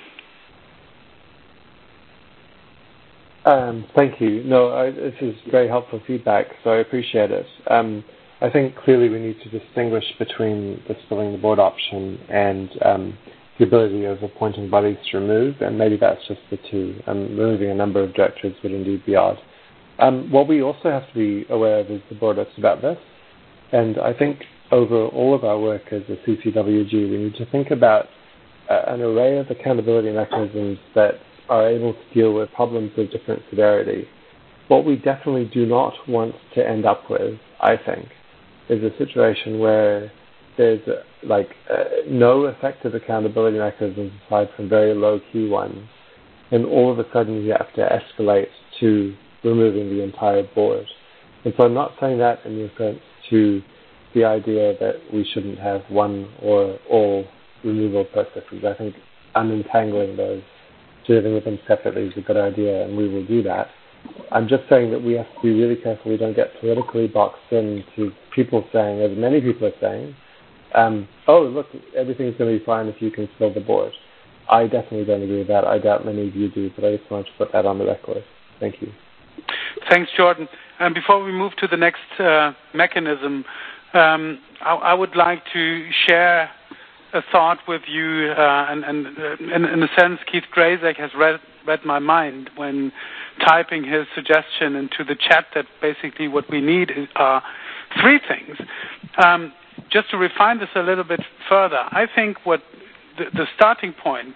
Um, thank you. No, I, this is very helpful feedback, so I appreciate it. Um, I think clearly we need to distinguish between the spilling the board option and um, the ability of appointing bodies to remove, and maybe that's just the two. Um, removing a number of directors would indeed be odd. Um, what we also have to be aware of is the board that's about this, and I think over all of our work as a C C W G, we need to think about uh, an array of accountability mechanisms that are able to deal with problems of different severity. What we definitely do not want to end up with, I think, is a situation where there's uh, like uh, no effective accountability mechanisms aside from very low-key ones, and all of a sudden you have to escalate to removing the entire board. And so I'm not saying that in reference to the idea that we shouldn't have one or all removal processes. I think untangling those, dealing with them separately is a good idea, and we will do that. I'm just saying that we have to be really careful we don't get politically boxed into people saying, as many people are saying, um, oh, look, everything's going to be fine if you can spill the board. I definitely don't agree with that. I doubt many of you do, but I just wanted to put that on the record. Thank you. Thanks, Jordan. And before we move to the next uh, mechanism, um, I, I would like to share a thought with you, uh, and, and uh, in, in a sense, Keith Drazek has read, read my mind when typing his suggestion into the chat that basically what we need is, are three things. Um, just to refine this a little bit further, I think what the, the starting point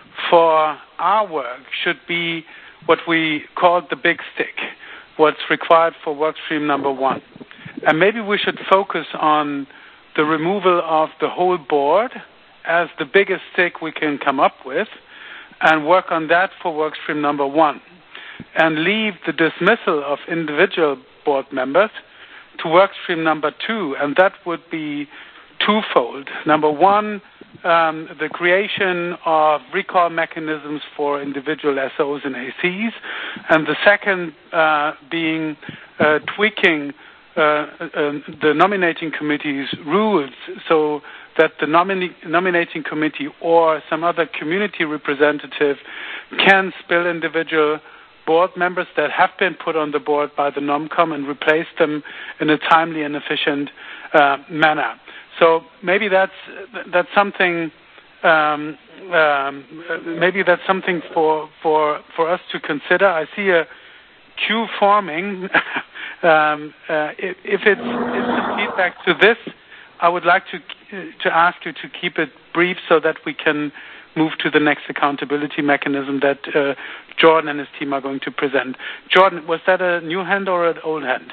for our work should be what we call the big stick, what's required for workstream number one. And maybe we should focus on the removal of the whole board as the biggest stick we can come up with and work on that for workstream number one. and leave the dismissal of individual board members to work stream number two, and that would be twofold. Number one, um, the creation of recall mechanisms for individual S Os and A Cs, and the second uh, being uh, tweaking uh, uh, the nominating committee's rules so that the nomina- nominating committee or some other community representative can spill individual board members that have been put on the board by the NOMCOM and replace them in a timely and efficient uh, manner. So maybe that's that's something. Um, um, maybe that's something for for for us to consider. I see a queue forming. um, uh, if, if it's instant feedback to this, I would like to to ask you to keep it brief so that we can move to the next accountability mechanism that uh, Jordan and his team are going to present. Jordan, was that a new hand or an old hand?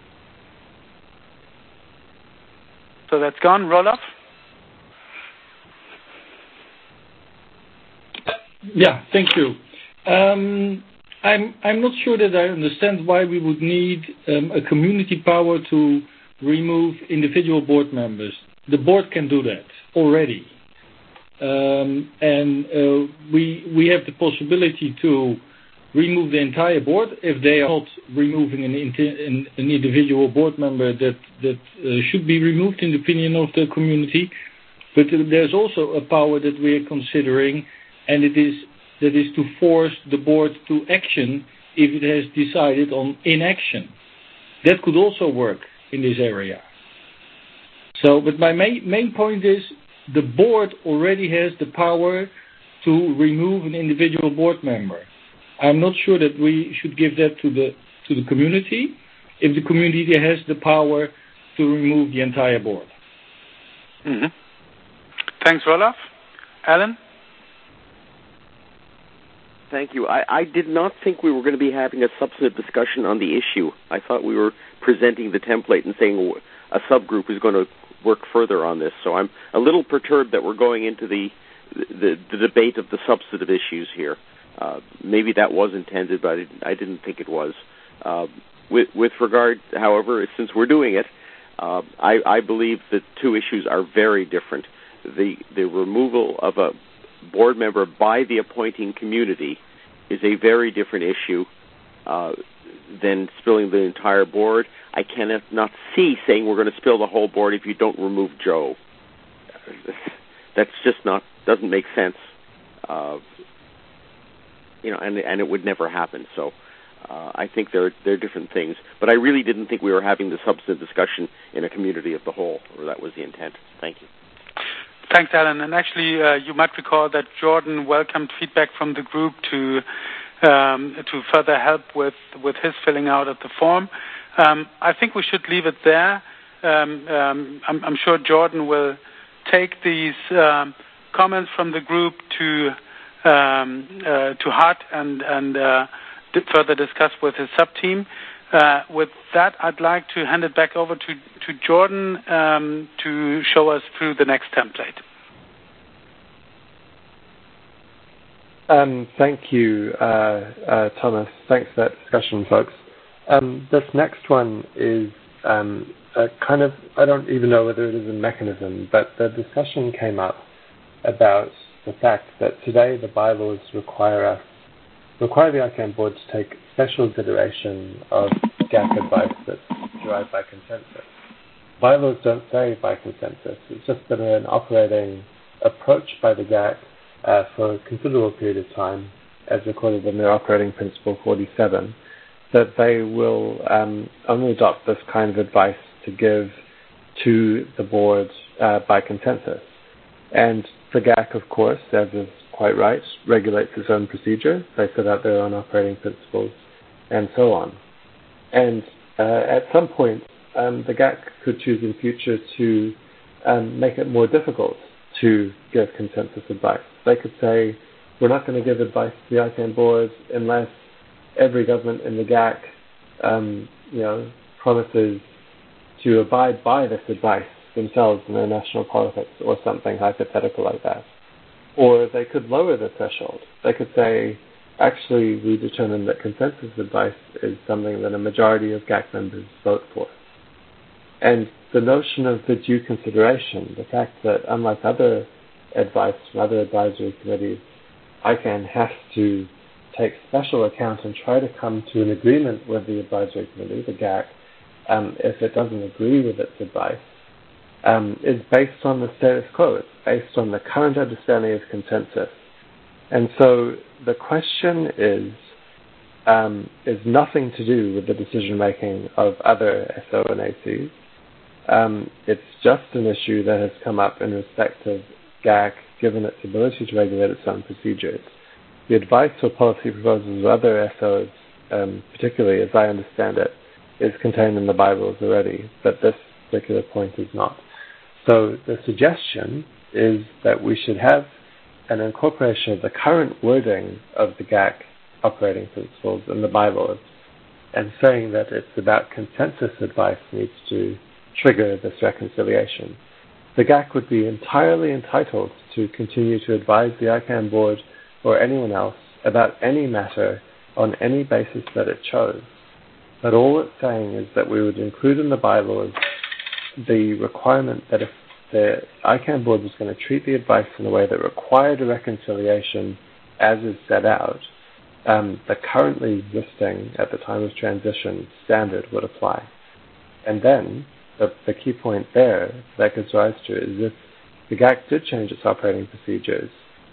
So that's gone. Roloff? Yeah, thank you. Um, I'm I'm not sure that I understand why we would need um, a community power to remove individual board members. The board can do that already. Um, and uh, we we have the possibility to remove the entire board if they are not removing an, an, an individual board member that that uh, should be removed in the opinion of the community. But there's also a power that we are considering, and it is that is to force the board to action if it has decided on inaction. That could also work in this area. So, but my main, main point is the board already has the power to remove an individual board member. I'm not sure that we should give that to the to the community if the community has the power to remove the entire board. Mm-hmm. Thanks, Roloff. Alan? Thank you. I, I did not think we were going to be having a substantive discussion on the issue. I thought we were presenting the template and saying a subgroup is going to work further on this. So I'm a little perturbed that we're going into the the, the debate of the substantive issues here. Uh, maybe that was intended, but I didn't, I didn't think it was. Uh, with, with regard, however, since we're doing it, uh, I, I believe the two issues are very different. The the removal of a board member by the appointing community is a very different issue uh, than spilling the entire board. I cannot not see saying we're going to spill the whole board if you don't remove Joe. That's just not, doesn't make sense. Uh, you know, and and it would never happen. So uh, I think they're, they're different things. But I really didn't think we were having the substantive discussion in a community of the whole, or that was the intent. Thank you. Thanks, Alan. And actually, uh, you might recall that Jordan welcomed feedback from the group to um, to further help with, with his filling out of the form. Um, I think we should leave it there. Um, um, I'm, I'm sure Jordan will take these um, comments from the group to um, uh, to heart and and uh, further discuss with his sub-team. Uh, with that, I'd like to hand it back over to, to Jordan um, to show us through the next template. Um, thank you, uh, uh, Thomas. Thanks for that discussion, folks. Um, this next one is um, a kind of, I don't even know whether it is a mechanism, but the discussion came up about the fact that today the bylaws require us require the I CANN board to take special consideration of G A C advice that's derived by consensus. Bylaws don't say by consensus. It's just been an operating approach by the G A C uh, for a considerable period of time, as recorded in their operating principle forty-seven, that they will um, only adopt this kind of advice to give to the board uh, by consensus. And the G A C, of course, as is quite right, regulates its own procedure. They set out their own operating principles and so on. And uh, at some point, um, the G A C could choose in future to um, make it more difficult to give consensus advice. They could say, we're not going to give advice to the I CANN board unless every government in the G A C um, you know, promises to abide by this advice themselves in their national politics or something hypothetical like that. Or they could lower the threshold. They could say, actually we determined that consensus advice is something that a majority of G A C members vote for. And the notion of the due consideration, the fact that unlike other advice from other advisory committees, I CAN has to take special account and try to come to an agreement with the advisory committee, the G A C, um, if it doesn't agree with its advice, um, is based on the status quo. It's based on the current understanding of consensus. And so the question is, um, is nothing to do with the decision-making of other S O and A Cs. Um, it's just an issue that has come up in respect of G A C, given its ability to regulate its own procedures. The advice or policy proposals of other S Os, um, particularly as I understand it, is contained in the Bibles already, but this particular point is not. So the suggestion is that we should have an incorporation of the current wording of the G A C operating principles in the Bibles, and saying that it's about consensus advice needs to trigger this reconciliation. The G A C would be entirely entitled to continue to advise the I CAN board or anyone else about any matter on any basis that it chose. But all it's saying is that we would include in the bylaws the requirement that if the I CAN board was going to treat the advice in a way that required a reconciliation as is set out, um, the currently existing, at the time of transition, standard would apply. And then the, the key point there that gives rise to it is if the G A C did change its operating procedures,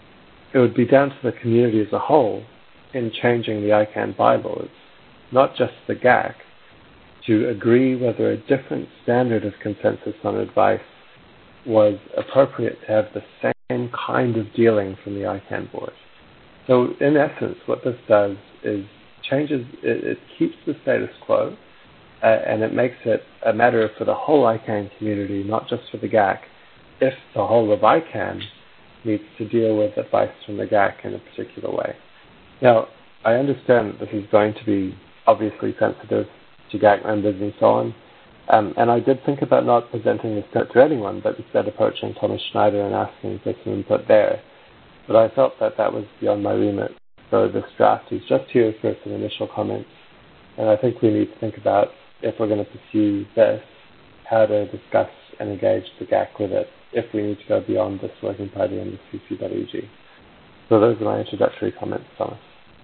it would be down to the community as a whole in changing the I CAN bylaws, not just the G A C, to agree whether a different standard of consensus on advice was appropriate to have the same kind of dealing from the I CAN board. So in essence, what this does is changes, it, it keeps the status quo, uh, and it makes it a matter for the whole I CAN community, not just for the G A C, if the whole of I CAN needs to deal with advice from the G A C in a particular way. Now, I understand that this is going to be obviously sensitive to G A C members and so on, um, and I did think about not presenting this to anyone, but instead approaching Thomas Schneider and asking for some input there. But I felt that that was beyond my remit. So this draft is just here for some initial comments, and I think we need to think about, if we're going to pursue this, how to discuss and engage the G A C with it, if we need to go beyond this working party and the C C W G. So those are my introductory comments, Thomas.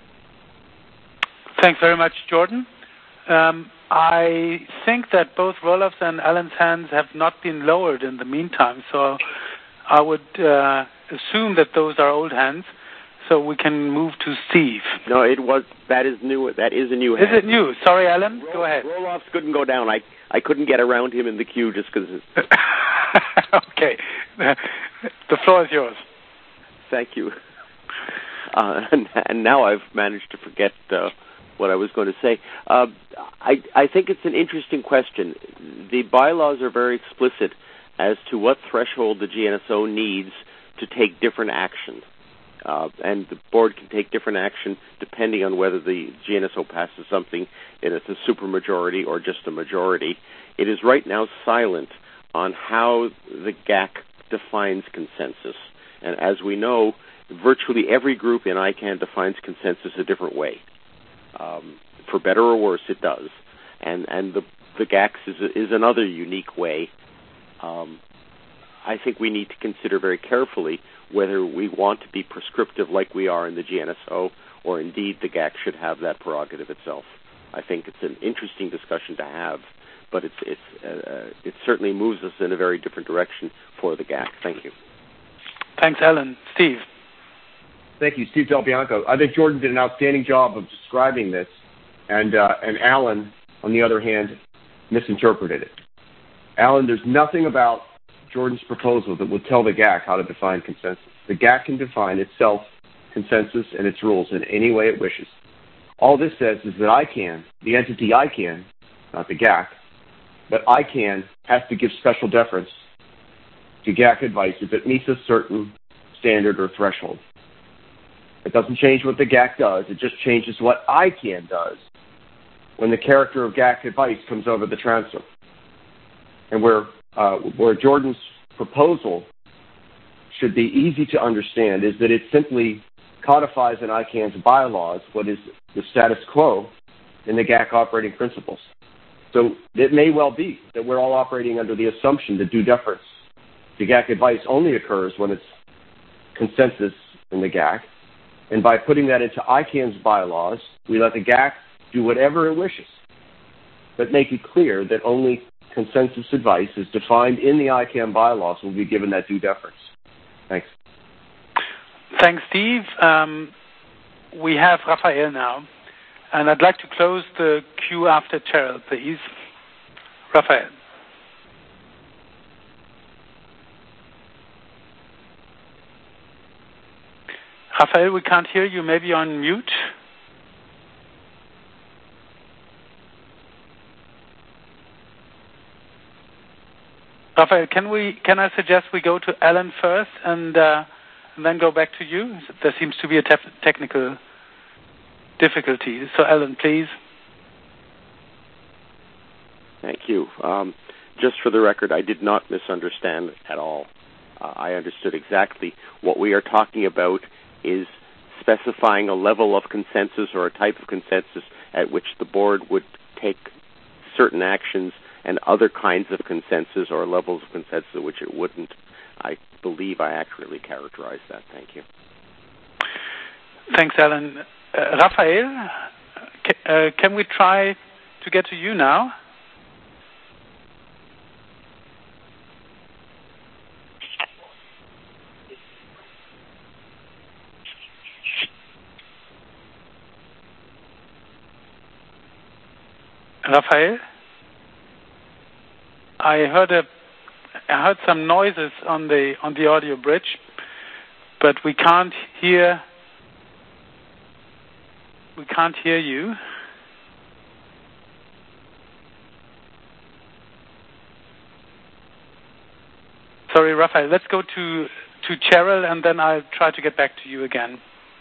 Thanks very much, Jordan. Um, I think that both Rolof's and Alan's hands have not been lowered in the meantime, so I would uh, assume that those are old hands, so we can move to Steve. No, it was, that is new, that is a new hand. Is it new? Sorry, Alan, Roll, go ahead. Rolof's couldn't go down. I, I couldn't get around him in the queue just because... Okay. The floor is yours. Thank you. Uh, and, and now I've managed to forget uh, what I was going to say. Uh, I, I think it's an interesting question. The bylaws are very explicit as to what threshold the G N S O needs to take different action. Uh, and the board can take different action depending on whether the G N S O passes something and it's a supermajority or just a majority. It is right now silent on how the G A C defines consensus. And as we know, virtually every group in I CAN defines consensus a different way. Um, for better or worse, it does. And and the, the G A C is, is another unique way. Um, I think we need to consider very carefully whether we want to be prescriptive like we are in the G N S O, or indeed the G A C should have that prerogative itself. I think it's an interesting discussion to have, but it's, it's, uh, it certainly moves us in a very different direction for the G A C. Thank you. Thanks, Alan. Steve. Thank you, Steve Del Bianco. I think Jordan did an outstanding job of describing this, and uh, and Alan, on the other hand, misinterpreted it. Alan, there's nothing about Jordan's proposal that would tell the G A C how to define consensus. The G A C can define itself, consensus, and its rules in any way it wishes. All this says is that I CAN, the entity I CAN, not the G A C, but I CAN has to give special deference to G A C advice if it meets a certain standard or threshold. It doesn't change what the G A C does. It just changes what I CAN does when the character of G A C advice comes over the transom. And where, uh, where Jordan's proposal should be easy to understand is that it simply codifies in I CAN's bylaws what is the status quo in the G A C operating principles. So it may well be that we're all operating under the assumption that due deference to G A C advice only occurs when it's consensus in the G A C. And by putting that into I CAN's bylaws, we let the G A C do whatever it wishes, but make it clear that only consensus advice is defined in the I CAN bylaws will be given that due deference. Thanks. Thanks, Steve. Um, we have Raphael now, and I'd like to close the queue after Cheryl, please. Raphael. Raphael, we can't hear you. Maybe on mute. Raphael, can we? Can I suggest we go to Alan first and, uh, and then go back to you? There seems to be a te- technical difficulty. So, Alan, please. Thank you. Um, just for the record, I did not misunderstand at all. Uh, I understood exactly what we are talking about is specifying a level of consensus or a type of consensus at which the board would take certain actions and other kinds of consensus or levels of consensus at which it wouldn't. I believe I accurately characterized that. Thank you. Thanks, Alan. Uh, Raphael, c- uh, can we try to get to you now? Raphael? I heard a, I heard some noises on the on the audio bridge, but we can't hear. We can't hear you. Sorry, Raphael. Let's go to to Cheryl, and then I'll try to get back to you again.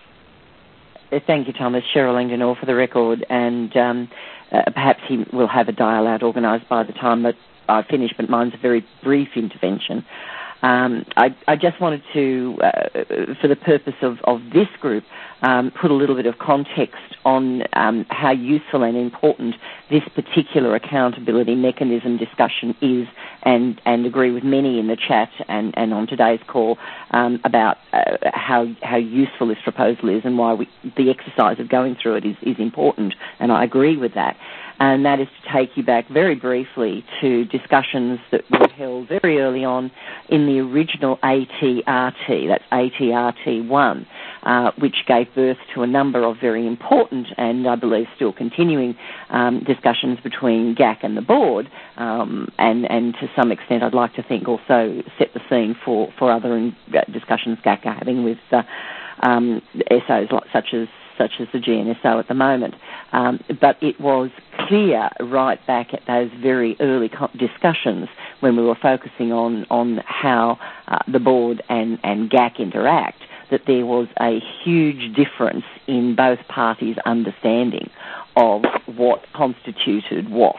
Thank you, Thomas. Cheryl Langdon for the record, and um, uh, perhaps he will have a dial-out organised by the time that I finish, but mine's a very brief intervention. Um, I, I just wanted to, uh, for the purpose of, of this group, um, put a little bit of context on um, how useful and important this particular accountability mechanism discussion is, and, and agree with many in the chat and, and on today's call um, about uh, how how useful this proposal is and why we, the exercise of going through it is, is important, and I agree with that. And that is to take you back very briefly to discussions that were held very early on in the original A T R T, that's A T R T one, uh, which gave birth to a number of very important and I believe still continuing um, discussions between G A C and the board, um, and, and to some extent I'd like to think also set the scene for, for other in, uh, discussions G A C are having with uh, um, S Os such as such as the G N S O at the moment. Um, but it was clear right back at those very early discussions when we were focusing on, on how uh, the board and, and G A C interact, that there was a huge difference in both parties' understanding of what constituted what.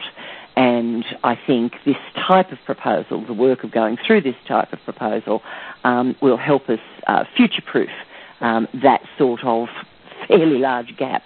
And I think this type of proposal, the work of going through this type of proposal, um, will help us uh, future-proof um, that sort of fairly large gap,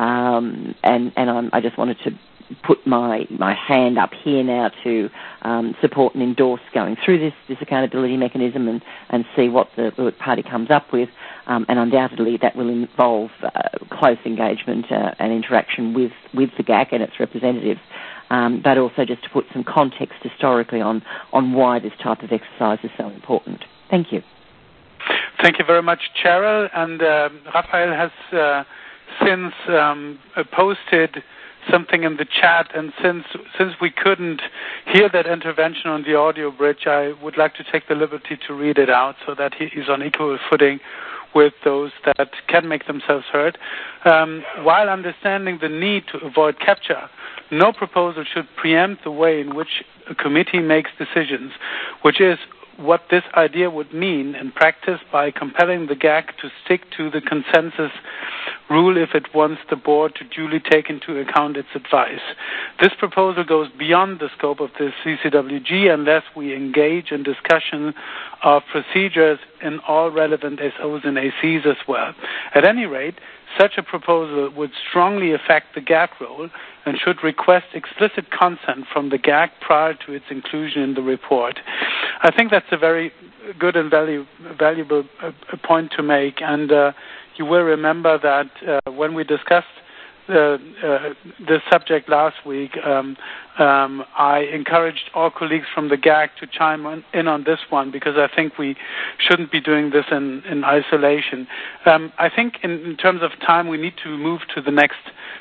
um, and, and I'm, I just wanted to put my, my hand up here now to um, support and endorse going through this, this accountability mechanism and, and see what the party comes up with, um, and undoubtedly that will involve uh, close engagement uh, and interaction with, with the G A C and its representatives, um, but also just to put some context historically on, on why this type of exercise is so important. Thank you. Thank you very much, Cheryl. And uh, Raphael has uh, since um, uh, posted something in the chat, and since since we couldn't hear that intervention on the audio bridge, I would like to take the liberty to read it out so that he is on equal footing with those that can make themselves heard. Um, while understanding the need to avoid capture, no proposal should preempt the way in which a committee makes decisions, which is what this idea would mean in practice by compelling the G A C to stick to the consensus rule if it wants the board to duly take into account its advice. This proposal goes beyond the scope of the C C W G unless we engage in discussion of procedures in all relevant S Os and A Cs as well. At any rate, such a proposal would strongly affect the G A C role and should request explicit consent from the G A C prior to its inclusion in the report. I think that's a very good and value, valuable uh, point to make, and uh, you will remember that uh, when we discussed Uh, uh, this subject last week, um, um, I encouraged all colleagues from the G A C to chime on, in on this one, because I think we shouldn't be doing this in, in isolation. Um, I think in, in terms of time we need to move to the next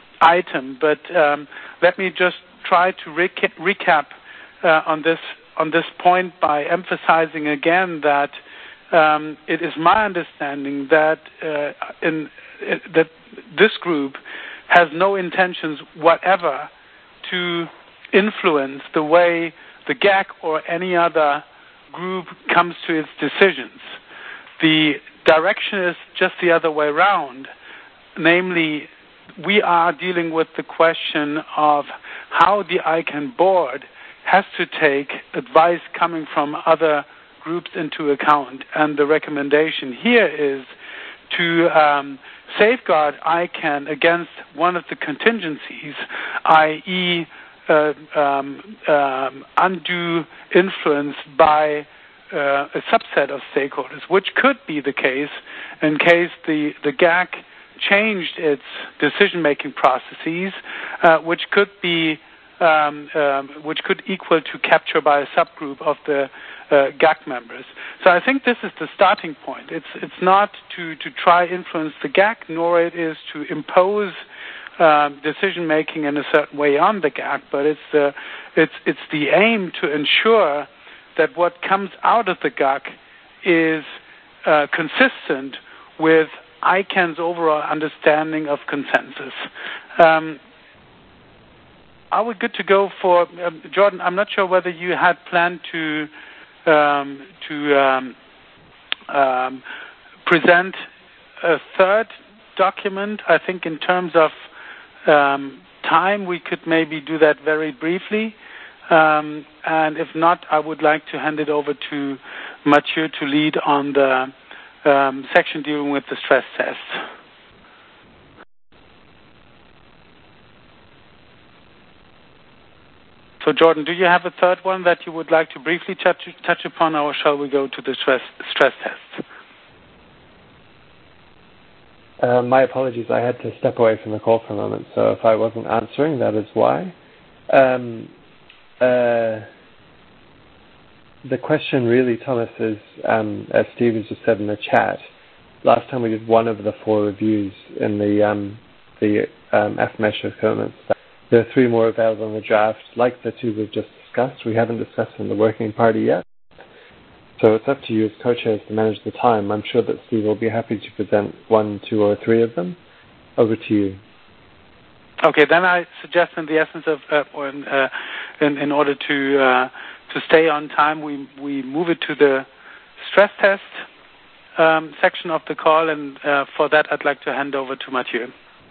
item, but um, let me just try to reca- recap uh, on this on this point by emphasizing again that um, it is my understanding that uh, in uh, that this group has no intentions whatever to influence the way the G A C or any other group comes to its decisions. The direction is just the other way around. Namely, we are dealing with the question of how the I CANN board has to take advice coming from other groups into account. And the recommendation here is to um, safeguard I CANN against one of the contingencies, that is, uh, um, um, undue influence by uh, a subset of stakeholders, which could be the case in case the, the G A C changed its decision-making processes, uh, which could be um, um, which could equal to capture by a subgroup of the Uh, G A C members. So I think this is the starting point. It's it's not to, to try influence the G A C, nor it is to impose uh, decision making in a certain way on the G A C, but it's the it's it's the aim to ensure that what comes out of the G A C is uh, consistent with I CANN's overall understanding of consensus. Um, are we good to go for um, Jordan? I'm not sure whether you had planned to. Um, to um, um, present a third document. I think in terms of um, time, we could maybe do that very briefly. Um, and if not, I would like to hand it over to Mathieu to lead on the um, section dealing with the stress tests. So, Jordan, do you have a third one that you would like to briefly touch, touch upon, or shall we go to the stress, stress tests? Uh, my apologies. I had to step away from the call for a moment, so if I wasn't answering, that is why. Um, uh, the question really, Thomas, is, um, as Steve has just said in the chat, last time we did one of the four reviews in the um, the um, F M E S H equivalents. There are three more available in the draft, like the two we've just discussed. We haven't discussed in the working party yet. So it's up to you as co-chairs to manage the time. I'm sure that Steve will be happy to present one, two, or three of them. Over to you. Okay, then I suggest in the essence of, uh, or in, uh, in, in order to uh, to stay on time, we, we move it to the stress test um, section of the call, and uh, for that I'd like to hand over to Mathieu.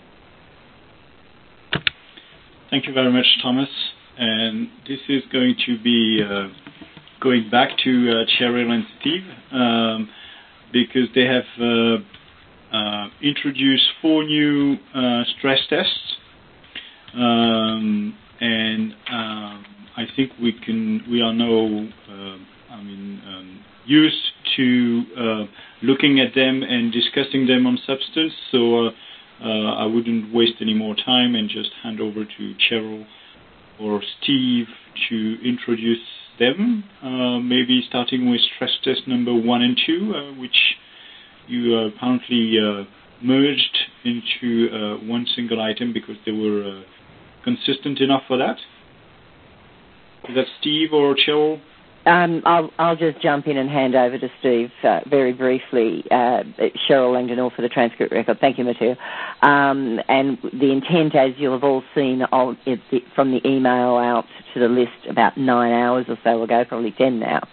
Thank you very much, Thomas. And this is going to be uh, going back to uh, Cheryl and Steve um, because they have uh, uh, introduced four new uh, stress tests, um, and um, I think we can we are now uh, I mean um, used to uh, looking at them and discussing them on substance. So. Uh, Uh, I wouldn't waste any more time and just hand over to Cheryl or Steve to introduce them, uh, maybe starting with stress test number one and two, uh, which you uh, apparently uh, merged into uh, one single item because they were uh, consistent enough for that. Is that Steve or Cheryl? Um, I'll, I'll just jump in and hand over to Steve uh, very briefly. Uh, Cheryl Langdon for the transcript record. Thank you, Mathieu. Um, and the intent, as you'll have all seen on, from the email out to the list about nine hours or so ago, probably ten now,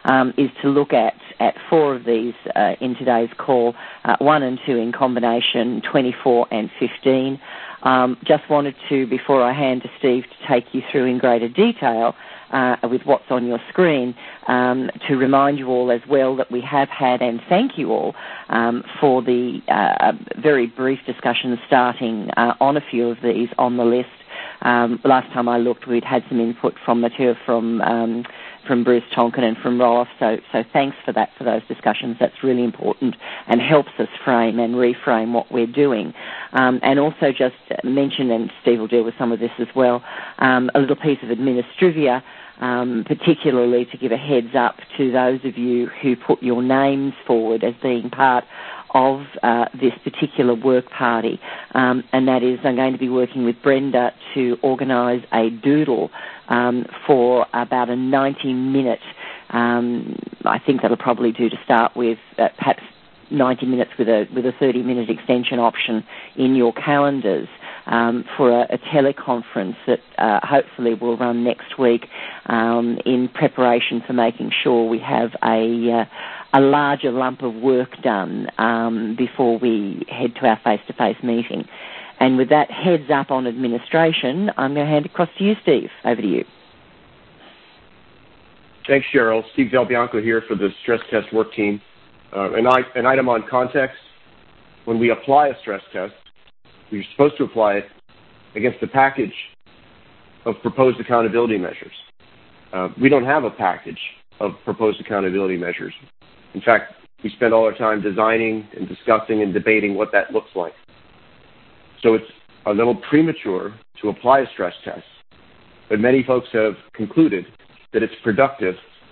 um, is to look at, at four of these uh, in today's call, uh, one and two in combination, twenty-four and fifteen. Um, just wanted to, before I hand to Steve to take you through in greater detail uh, with what's on your screen, um, to remind you all as well that we have had, and thank you all um, for the uh, very brief discussion starting uh, on a few of these on the list. Um, last time I looked, we'd had some input from Mathieu, from um, from Bruce Tonkin and from Roloff, so so thanks for that, for those discussions. That's really important and helps us frame and reframe what we're doing. Um, and also just mention, and Steve will deal with some of this as well, um, a little piece of administrivia, um, particularly to give a heads up to those of you who put your names forward as being part of uh, this particular work party, um, and that is I'm going to be working with Brenda to organise a doodle um, for about a ninety minute, um, I think that'll probably do to start with, uh, perhaps ninety minutes with a with a thirty minute extension option in your calendars um, for a, a teleconference that uh, hopefully will run next week um, in preparation for making sure we have a uh, a larger lump of work done um, before we head to our face-to-face meeting. And with that heads up on administration, I'm going to hand across to you, Steve. Over to you. Thanks, Cheryl. Steve Del Bianco here for the stress test work team. Uh, an, an item on context: when we apply a stress test, we're supposed to apply it against a package of proposed accountability measures. Uh, we don't have a package of proposed accountability measures. In fact, we spend all our time designing and discussing and debating what that looks like. So it's a little premature to apply a stress test, but many folks have concluded that it's productive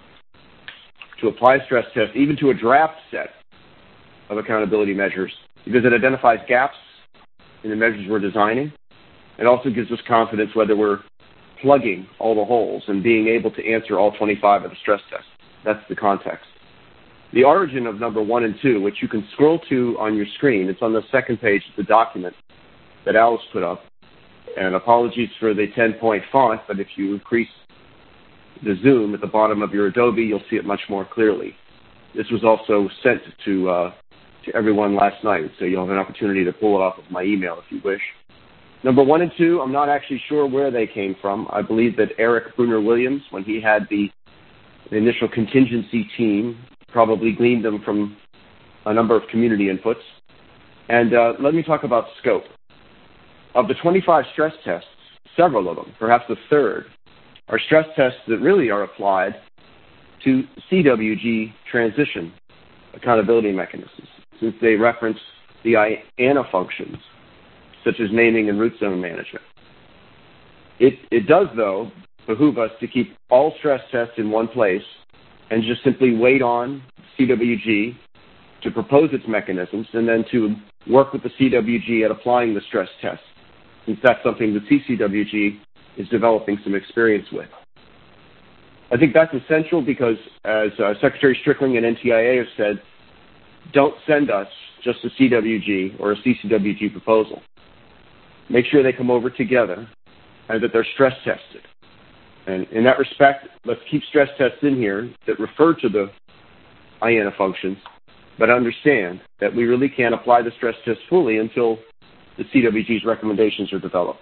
to apply a stress test, even to a draft set of accountability measures, because it identifies gaps in the measures we're designing. It also gives us confidence whether we're plugging all the holes and being able to answer all twenty-five of the stress tests. That's the context. The origin of number one and two, which you can scroll to on your screen, it's on the second page of the document that Alice put up. And apologies for the ten-point font, but if you increase the zoom at the bottom of your Adobe, you'll see it much more clearly. This was also sent to uh, to everyone last night, so you'll have an opportunity to pull it off of my email if you wish. Number one and two, I'm not actually sure where they came from. I believe that Eric Bruner-Williams, when he had the, the initial contingency team, probably gleaned them from a number of community inputs. And uh, let me talk about scope. Of the twenty-five stress tests, several of them, perhaps a third, are stress tests that really are applied to C W G transition accountability mechanisms, since they reference the I A N A functions, such as naming and root zone management. It, it does, though, behoove us to keep all stress tests in one place and just simply wait on C W G to propose its mechanisms and then to work with the C W G at applying the stress test, since that's something the C C W G is developing some experience with. I think that's essential because, as uh, Secretary Strickling and N T I A have said, don't send us just a C W G or a C C W G proposal. Make sure they come over together and that they're stress tested. And in that respect, let's keep stress tests in here that refer to the I A N A functions, but understand that we really can't apply the stress test fully until the C W G's recommendations are developed.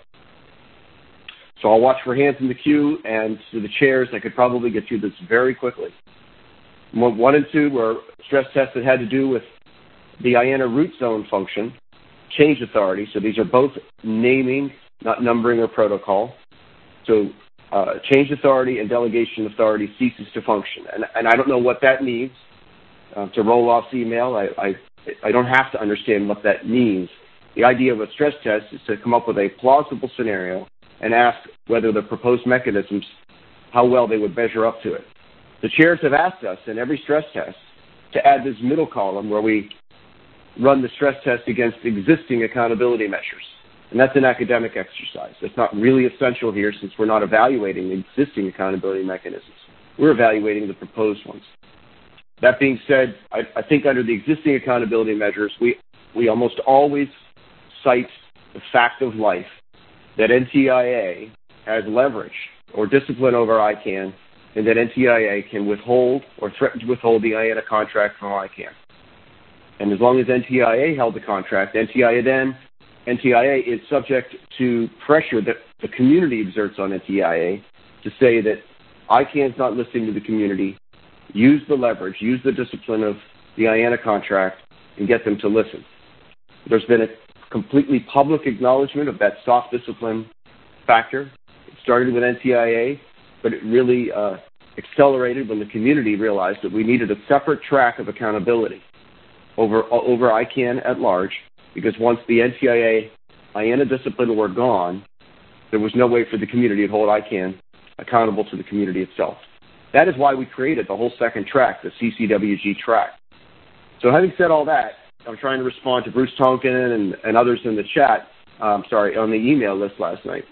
So I'll watch for hands in the queue, and to the chairs, I could probably get through this very quickly. One and two were stress tests that had to do with the I A N A root zone function, change authority. So these are both naming, not numbering or protocol. So uh, change authority and delegation authority ceases to function. And, and I don't know what that means. Uh, to Roloff's email, I, I, I don't have to understand what that means. The idea of a stress test is to come up with a plausible scenario and ask whether the proposed mechanisms, how well they would measure up to it. The chairs have asked us in every stress test to add this middle column where we run the stress test against existing accountability measures. And that's an academic exercise. It's not really essential here since we're not evaluating existing accountability mechanisms. We're evaluating the proposed ones. That being said, I, I think under the existing accountability measures, we, we almost always cite the fact of life that N T I A has leverage or discipline over I CANN and that N T I A can withhold or threaten to withhold the I A N A contract from ICANN. And as long as N T I A held the contract, N T I A then, N T I A is subject to pressure that the community exerts on N T I A to say that ICANN is not listening to the community, use the leverage, use the discipline of the I A N A contract, and get them to listen. There's been a completely public acknowledgement of that soft discipline factor. It started with N T I A, but it really uh, accelerated when the community realized that we needed a separate track of accountability over over ICANN at large, because once the N T I A, I A N A discipline were gone, there was no way for the community to hold ICANN accountable to the community itself. That is why we created the whole second track, the C C W G track. So having said all that, I'm trying to respond to Bruce Tonkin and, and others in the chat, um, sorry, on the email list last night,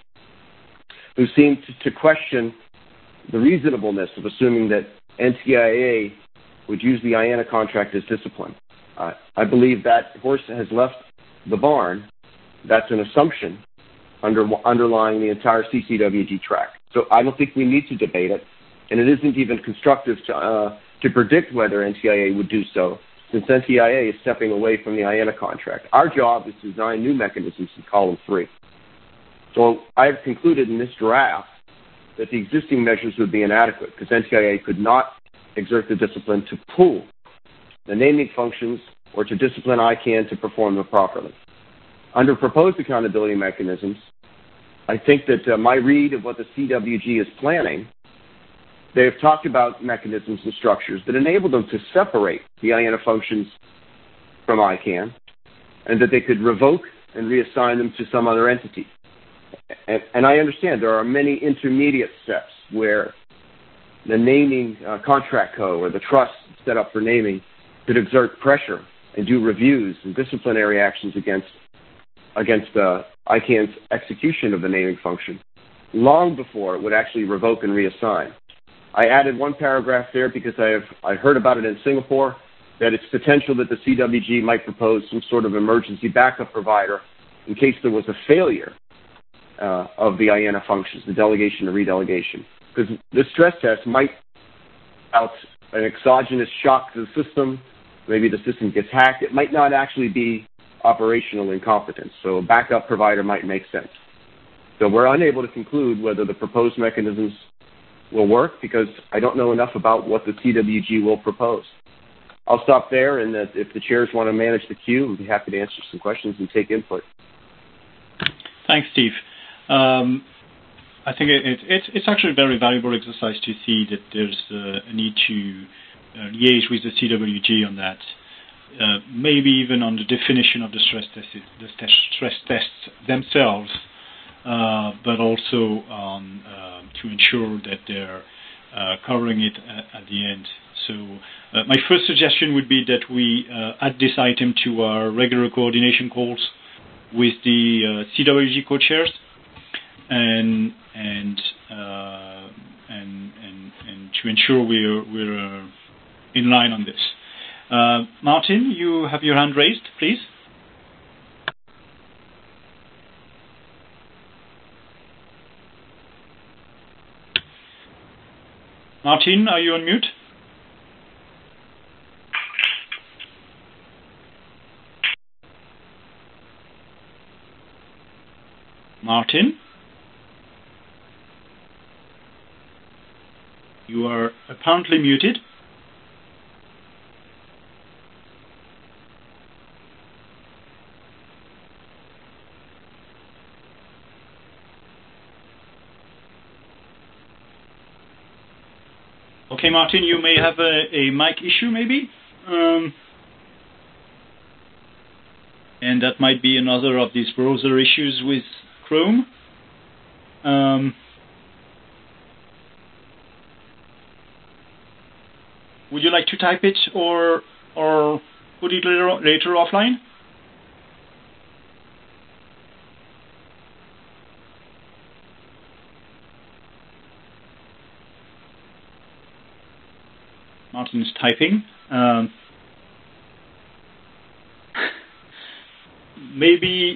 who seemed to, to question the reasonableness of assuming that N T I A would use the I A N A contract as discipline. Uh, I believe that horse has left the barn. That's an assumption under, underlying the entire C C W G track. So I don't think we need to debate it, and it isn't even constructive to, uh, to predict whether N T I A would do so, since N T I A is stepping away from the I A N A contract. Our job is to design new mechanisms in column three. So I've concluded in this draft that the existing measures would be inadequate because N T I A could not exert the discipline to pull the naming functions or to discipline ICANN to perform them properly. Under proposed accountability mechanisms, I think that uh, my read of what the C W G is planning, they have talked about mechanisms and structures that enable them to separate the I A N A functions from ICANN, and that they could revoke and reassign them to some other entity. And, and I understand there are many intermediate steps where the naming uh, contract co or the trust set up for naming could exert pressure and do reviews and disciplinary actions against against uh, ICANN's execution of the naming function long before it would actually revoke and reassign. I added one paragraph there because I have I heard about it in Singapore, that it's potential that the C W G might propose some sort of emergency backup provider in case there was a failure uh, of the I A N A functions, the delegation or redelegation. Because the stress test might out an exogenous shock to the system, maybe the system gets hacked. It might not actually be operational incompetence, so a backup provider might make sense. So we're unable to conclude whether the proposed mechanisms will work because I don't know enough about what the C W G will propose. I'll stop there, and if the chairs want to manage the queue, I'd be happy to answer some questions and take input. Thanks, Steve. Um, I think it, it, it's actually a very valuable exercise to see that there's uh, a need to uh, liaise with the C W G on that. Uh, maybe even on the definition of the stress tests, the stress tests themselves, uh, but also on, uh, to ensure that they're uh, covering it at, at the end. So uh, my first suggestion would be that we uh, add this item to our regular coordination calls with the uh, C W G co-chairs, and and, uh, and and and to ensure we're we're uh, in line on this. Uh, Martin, you have your hand raised, please. Martin, are you on mute? Martin? You are apparently muted. Okay, Martin, you may have a, a mic issue, maybe? Um, and that might be another of these browser issues with Chrome. Um, would you like to type it or or put it later, later offline? Martin's typing. Um, maybe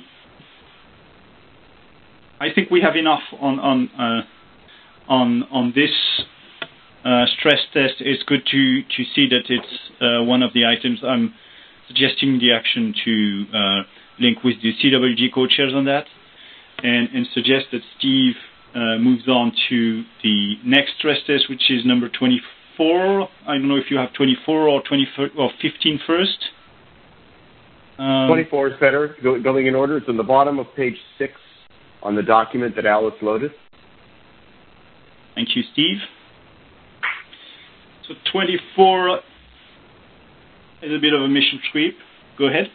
I think we have enough on on uh, on on this uh, stress test, it's good to, to see that it's uh, one of the items. I'm suggesting the action to uh, link with the C W G co-chairs on that, and, and suggest that Steve uh, moves on to the next stress test, which is number twenty-four. I don't know if you have twenty-four or twenty or fifteen first. Um, twenty-four is better, go, going in order. It's on the bottom of page six on the document that Alice loaded. Thank you, Steve. So twenty-four is a bit of a mission creep. Go ahead.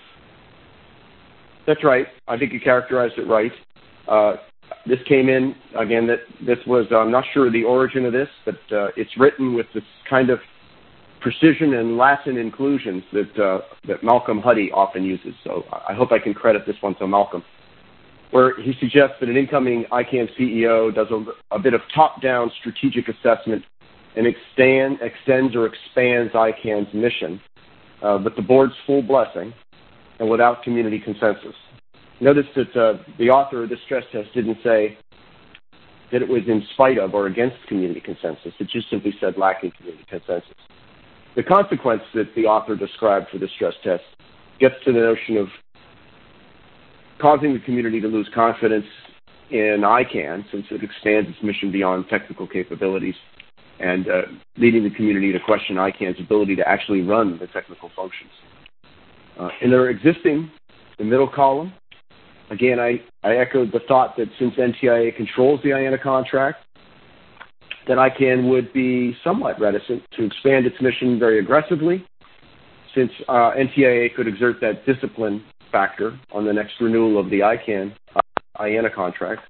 That's right. I think you characterized it right. Uh, this came in, again, that this was, I'm not sure the origin of this, but uh, it's written with this kind of precision and Latin inclusions that uh, that Malcolm Huddy often uses. So I hope I can credit this one to Malcolm, where he suggests that an incoming I CANN C E O does a, a bit of top-down strategic assessment and extend, extends or expands I CANN's mission uh, with the board's full blessing and without community consensus. Notice that uh, the author of the stress test didn't say that it was in spite of or against community consensus. It just simply said lacking community consensus. The consequence that the author described for the stress test gets to the notion of causing the community to lose confidence in I CANN, since it expands its mission beyond technical capabilities, and uh, leading the community to question I CANN's ability to actually run the technical functions. Uh, in their existing, the middle column, again, I, I echoed the thought that since N T I A controls the I A N A contract, that I CANN would be somewhat reticent to expand its mission very aggressively, since uh, N T I A could exert that discipline factor on the next renewal of the I CANN, uh, I A N A contract.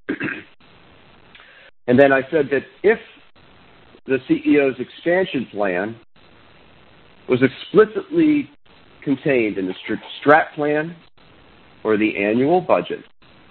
And then I said that if the C E O's expansion plan was explicitly contained in the strat plan or the annual budget,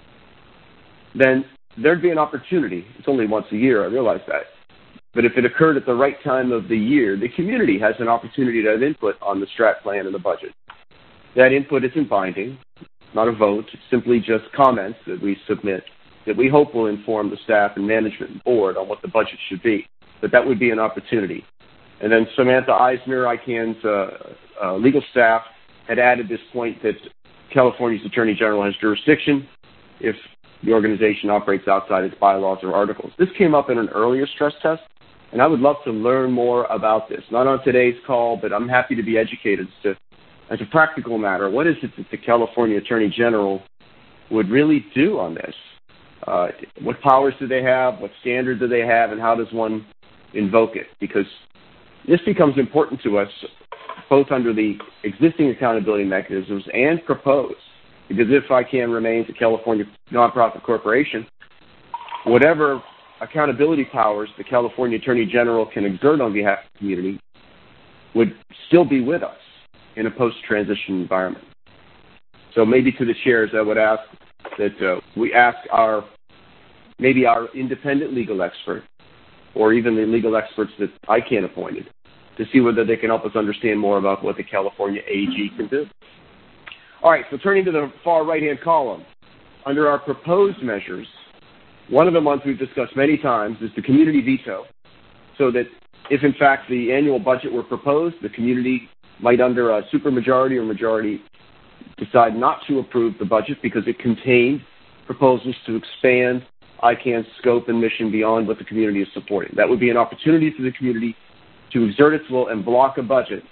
then there'd be an opportunity. It's only once a year, I realize that. But if it occurred at the right time of the year, the community has an opportunity to have input on the strat plan and the budget. That input isn't binding, not a vote, it's simply just comments that we submit that we hope will inform the staff and management and board on what the budget should be. But that would be an opportunity. And then Samantha Eisner, I CANN's uh, uh, legal staff, had added this point that California's Attorney General has jurisdiction if the organization operates outside its bylaws or articles. This came up in an earlier stress test, and I would love to learn more about this. Not on today's call, but I'm happy to be educated as to, as a practical matter, what is it that the California Attorney General would really do on this? Uh, what powers do they have? What standard do they have? And how does one invoke it? Because this becomes important to us both under the existing accountability mechanisms and proposed. Because if I CANN remains a California nonprofit corporation, whatever accountability powers the California Attorney General can exert on behalf of the community would still be with us in a post-transition environment. So maybe to the chairs, I would ask that uh, we ask our, maybe our independent legal expert, or even the legal experts that I CANN appointed, to see whether they can help us understand more about what the California A G can do. All right, so turning to the far right-hand column, under our proposed measures, one of the ones we've discussed many times is the community veto, so that if, in fact, the annual budget were proposed, the community might, under a supermajority or majority, decide not to approve the budget because it contained proposals to expand I CANN's scope and mission beyond what the community is supporting. That would be an opportunity for the community to exert its will and block a budget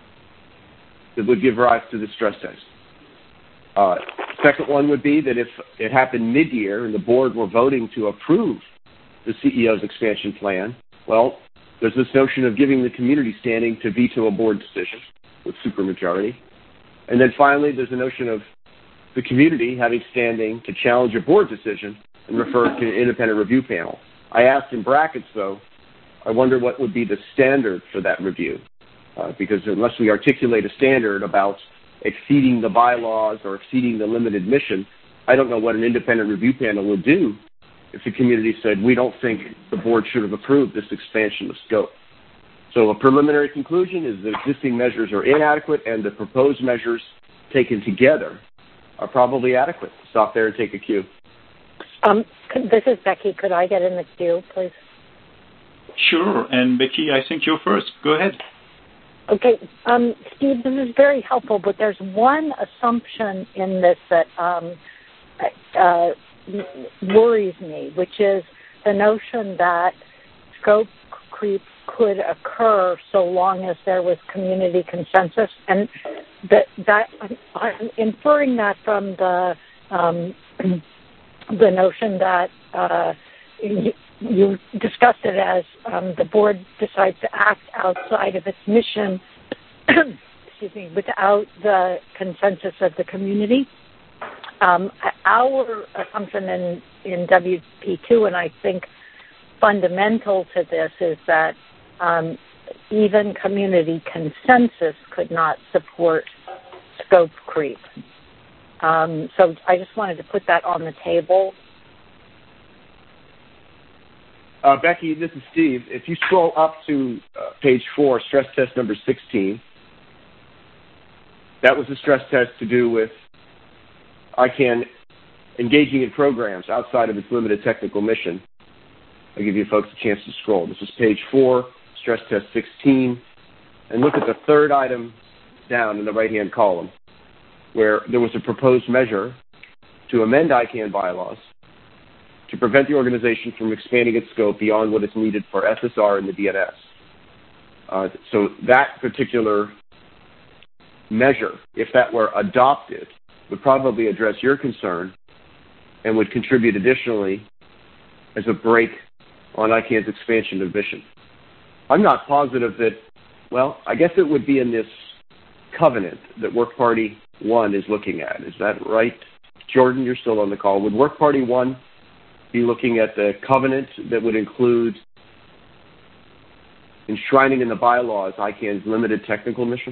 that would give rise to the stress test. Uh, second one would be that if it happened mid-year and the board were voting to approve the C E O's expansion plan, well, there's this notion of giving the community standing to veto a board decision with supermajority. And then finally, there's a notion of the community having standing to challenge a board decision and refer to an independent review panel. I asked in brackets, though, I wonder what would be the standard for that review, uh, because unless we articulate a standard about exceeding the bylaws or exceeding the limited mission, I don't know what an independent review panel would do if the community said, we don't think the board should have approved this expansion of scope. So a preliminary conclusion is that existing measures are inadequate and the proposed measures taken together are probably adequate. Stop there and take a cue. Um, this is Becky. Could I get in the queue, please? Sure. And Becky, I think you're first. Go ahead. Okay. Um, Steve, this is very helpful, but there's one assumption in this that um, uh, worries me, which is the notion that scope creep could occur so long as there was community consensus. And that, that I'm inferring that from the um, the notion that uh, you, you discussed it as um, the board decides to act outside of its mission, excuse me, without the consensus of the community. Um, our assumption in, in W P two, and I think fundamental to this, is that um, even community consensus could not support scope creep. Um, so I just wanted to put that on the table. Uh, Becky, this is Steve. If you scroll up to uh, page four, stress test number sixteen, that was a stress test to do with I CAN engaging in programs outside of its limited technical mission. I'll give you folks a chance to scroll. This is page four, stress test sixteen, and look at the third item down in the right-hand column, where there was a proposed measure to amend I CAN bylaws to prevent the organization from expanding its scope beyond what is needed for S S R and the D N S. Uh, so that particular measure, if that were adopted, would probably address your concern and would contribute additionally as a break on I CAN's expansion of mission. I'm not positive that, well, I guess it would be in this covenant that Work Party one is looking at. Is that right? Jordan, you're still on the call. Would Work Party one be looking at the covenant that would include enshrining in the bylaws I CAN's limited technical mission?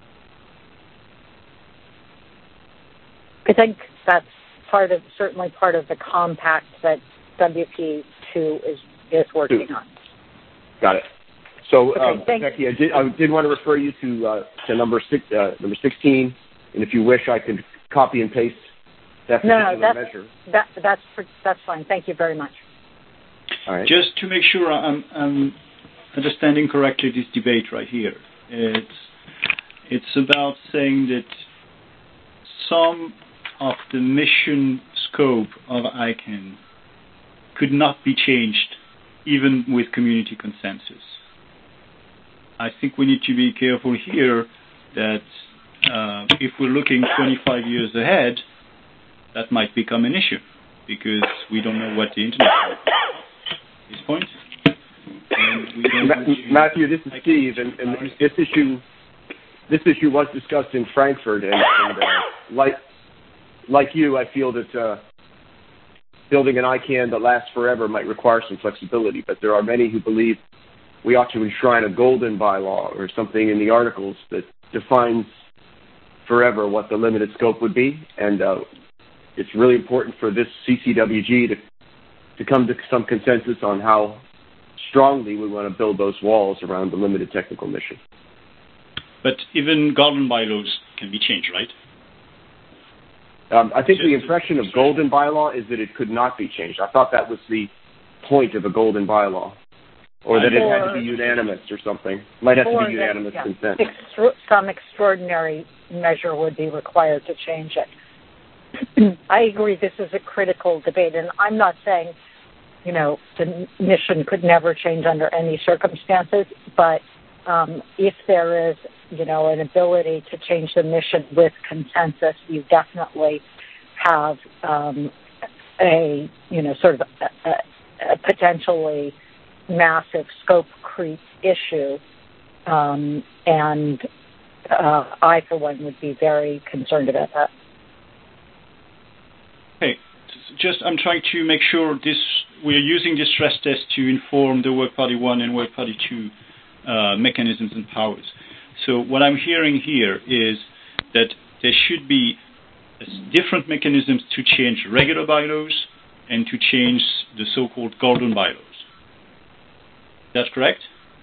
I think that's part of, certainly part of the compact that W P two is, is working on. Got it. So, okay, um, Becky, I did, I did want to refer you to uh, to number six, uh, number sixteen, and if you wish, I could copy and paste that particular no, that's, measure. That, that's that's fine. Thank you very much. All right. Just to make sure I'm, I'm understanding correctly this debate right here, it's it's about saying that some of the mission scope of I CAN could not be changed even with community consensus. I think we need to be careful here that uh, if we're looking twenty-five years ahead, that might become an issue because we don't know what the internet will be at this point. And we don't Ma- Matthew, this is Steve, and, and this issue this issue was discussed in Frankfurt, and, and uh, like like you, I feel that uh, building an I CAN that lasts forever might require some flexibility, but there are many who believe we ought to enshrine a golden bylaw or something in the articles that defines forever what the limited scope would be, and uh, it's really important for this C C W G to to come to some consensus on how strongly we want to build those walls around the limited technical mission. But even golden bylaws can be changed, right? Um, I think the impression of golden bylaw is that it could not be changed. I thought that was the point of a golden bylaw, or that it had to be unanimous or something. Might have to be unanimous yeah, consent. Extra- some extraordinary measure would be required to change it. I agree this is a critical debate, and I'm not saying, you know, the mission could never change under any circumstances, but um, if there is, you know, an ability to change the mission with consensus, you definitely have um, a, you know, sort of a, a, a potentially massive scope creep issue, um, and uh, I, for one, would be very concerned about that. Okay, just I'm trying to make sure this we're using this stress test to inform the Work Party one and Work Party two uh, mechanisms and powers. So what I'm hearing here is that there should be different mechanisms to change regular bylaws and to change the so-called golden bylaws. That's correct?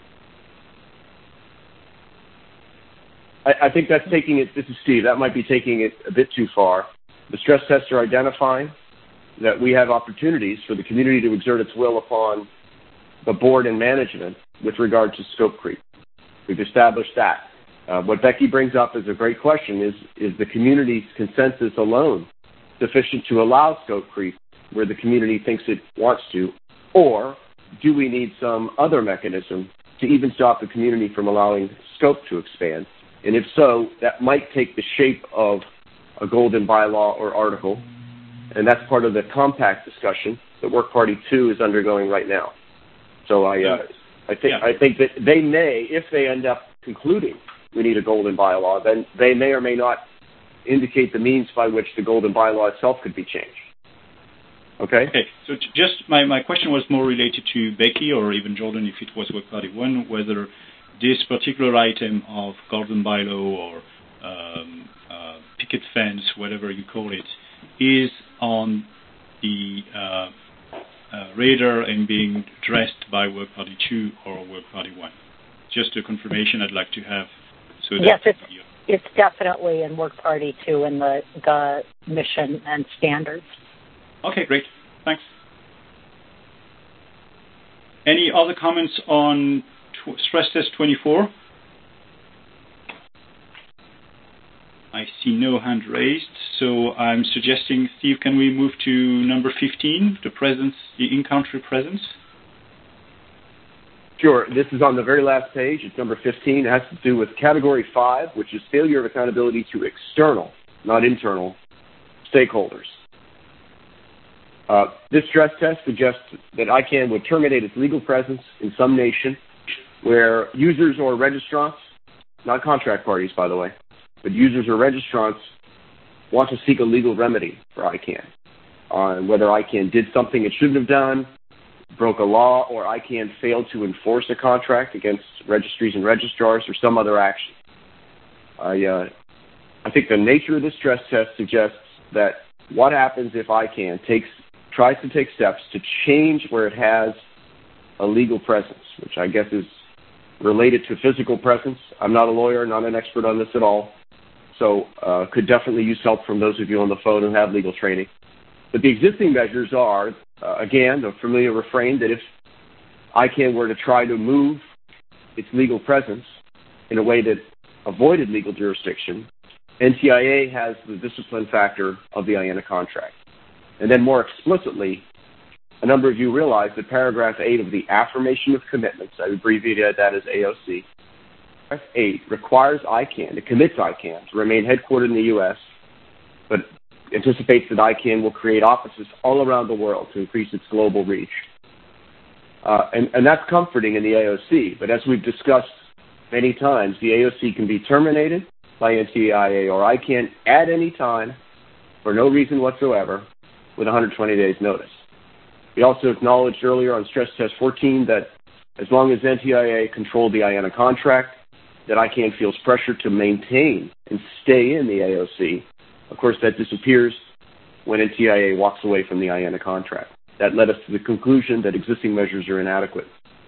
I, I think that's taking it, this is Steve, that might be taking it a bit too far. The stress tests are identifying that we have opportunities for the community to exert its will upon the board and management with regard to scope creep. We've established that. Uh, what Becky brings up is a great question. Is, is the community's consensus alone sufficient to allow scope creep where the community thinks it wants to, or do we need some other mechanism to even stop the community from allowing scope to expand? And if so, that might take the shape of a golden bylaw or article, and that's part of the compact discussion that Work Party two is undergoing right now. So I, uh, I think yeah. I think that they may, if they end up concluding we need a golden bylaw, then they may or may not indicate the means by which the golden bylaw itself could be changed. Okay? Okay, so just my, my question was more related to Becky or even Jordan, if it was Work Party one, whether this particular item of golden bylaw or um, uh, picket fence, whatever you call it, is on the uh, uh, radar and being addressed by Work Party two or Work Party one. Just a confirmation I'd like to have. So that yes, it's, it's definitely in Work Party two in the, the mission and standards. Okay, great. Thanks. Any other comments on tw- stress test twenty-four? I see no hand raised, so I'm suggesting, Steve, can we move to number fifteen, the presence, the in-country presence? Sure. This is on the very last page. It's number fifteen. It has to do with category five, which is failure of accountability to external, not internal, stakeholders. Uh, this stress test suggests that I CANN would terminate its legal presence in some nation where users or registrants, not contract parties, by the way, but users or registrants want to seek a legal remedy for I CANN on whether I CANN did something it shouldn't have done, broke a law, or I CANN failed to enforce a contract against registries and registrars or some other action. I, uh, I think the nature of the stress test suggests that what happens if I CANN takes tries to take steps to change where it has a legal presence, which I guess is related to physical presence. I'm not a lawyer, not an expert on this at all, so uh, could definitely use help from those of you on the phone who have legal training. But the existing measures are, uh, again, the familiar refrain that if I CANN were to try to move its legal presence in a way that avoided legal jurisdiction, N T I A has the discipline factor of the I A N A contract. And then more explicitly, a number of you realize that paragraph eight of the Affirmation of Commitments, I abbreviated that as A O C, paragraph eight requires I CANN, it commits I CANN to remain headquartered in the U S, but anticipates that I CANN will create offices all around the world to increase its global reach. Uh, and, and that's comforting in the A O C, but as we've discussed many times, the A O C can be terminated by N T I A or I CANN at any time for no reason whatsoever with one hundred twenty days notice. We also acknowledged earlier on stress test fourteen that as long as N T I A controlled the I A N A contract, that I CANN feels pressure to maintain and stay in the A O C. Of course, that disappears when N T I A walks away from the I A N A contract. That led us to the conclusion that existing measures are inadequate.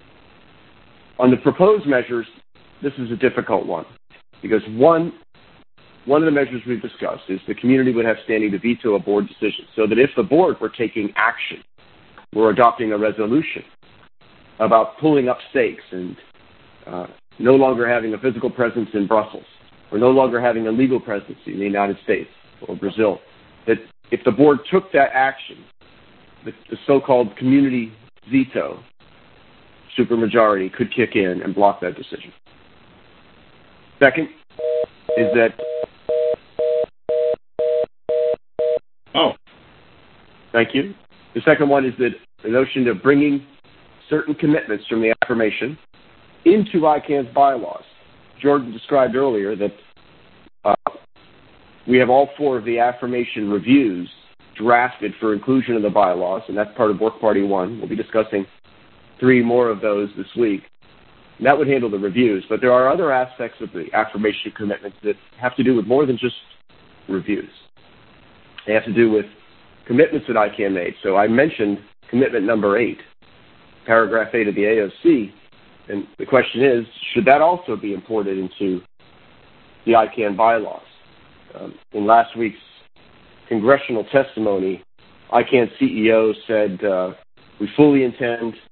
On the proposed measures, this is a difficult one because one, one of the measures we've discussed is the community would have standing to veto a board decision, so that if the board were taking action, were adopting a resolution about pulling up stakes and uh, no longer having a physical presence in Brussels, or no longer having a legal presence in the United States or Brazil, that if the board took that action, the, the so-called community veto supermajority could kick in and block that decision. Second is that... Oh. Thank you. The second one is that the notion of bringing certain commitments from the affirmation into I CANN's bylaws. Jordan described earlier that uh, we have all four of the affirmation reviews drafted for inclusion in the bylaws, and that's part of Work Party one. We'll be discussing three more of those this week. And that would handle the reviews, but there are other aspects of the affirmation commitments that have to do with more than just reviews. They have to do with commitments that I CANN made. So I mentioned commitment number eight, paragraph eight of the A O C, and the question is, should that also be imported into the I CANN bylaws? Um, in last week's congressional testimony, I CANN C E O said, uh, we fully intend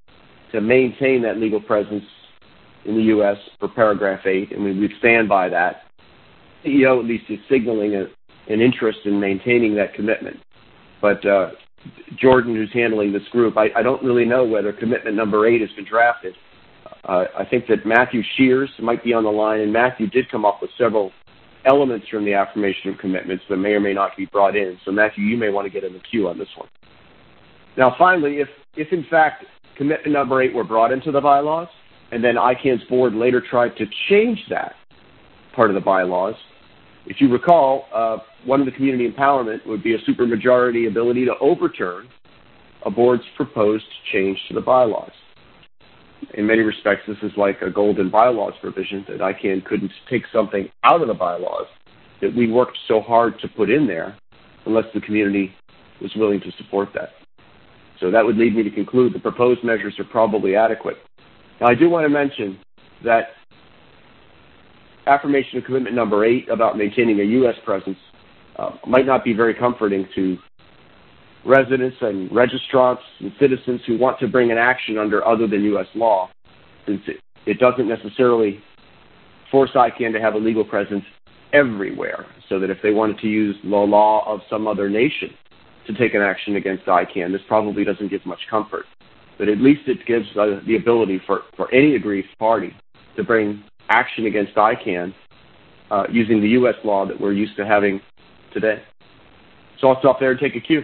to maintain that legal presence in the U S for paragraph eight, and we would stand by that. The C E O at least is signaling a, an interest in maintaining that commitment. But uh, Jordan, who's handling this group, I, I don't really know whether commitment number eight has been drafted. Uh, I think that Matthew Shears might be on the line, and Matthew did come up with several elements from the affirmation of commitments that may or may not be brought in. So, Matthew, you may want to get in the queue on this one. Now, finally, if, if in fact commitment number eight were brought into the bylaws, and then I CAN's board later tried to change that part of the bylaws, if you recall, uh, one of the community empowerment would be a supermajority ability to overturn a board's proposed change to the bylaws. In many respects, this is like a golden bylaws provision that I CAN couldn't take something out of the bylaws that we worked so hard to put in there unless the community was willing to support that. So that would lead me to conclude the proposed measures are probably adequate. Now, I do want to mention that affirmation of commitment number eight about maintaining a U S presence uh, might not be very comforting to residents and registrants and citizens who want to bring an action under other than U S law, since it, it doesn't necessarily force I CAN to have a legal presence everywhere, so that if they wanted to use the law of some other nation to take an action against I CAN, this probably doesn't give much comfort. But at least it gives uh, the ability for, for any aggrieved party to bring action against I CAN uh, using the U S law that we're used to having today. So I'll stop there and take a cue.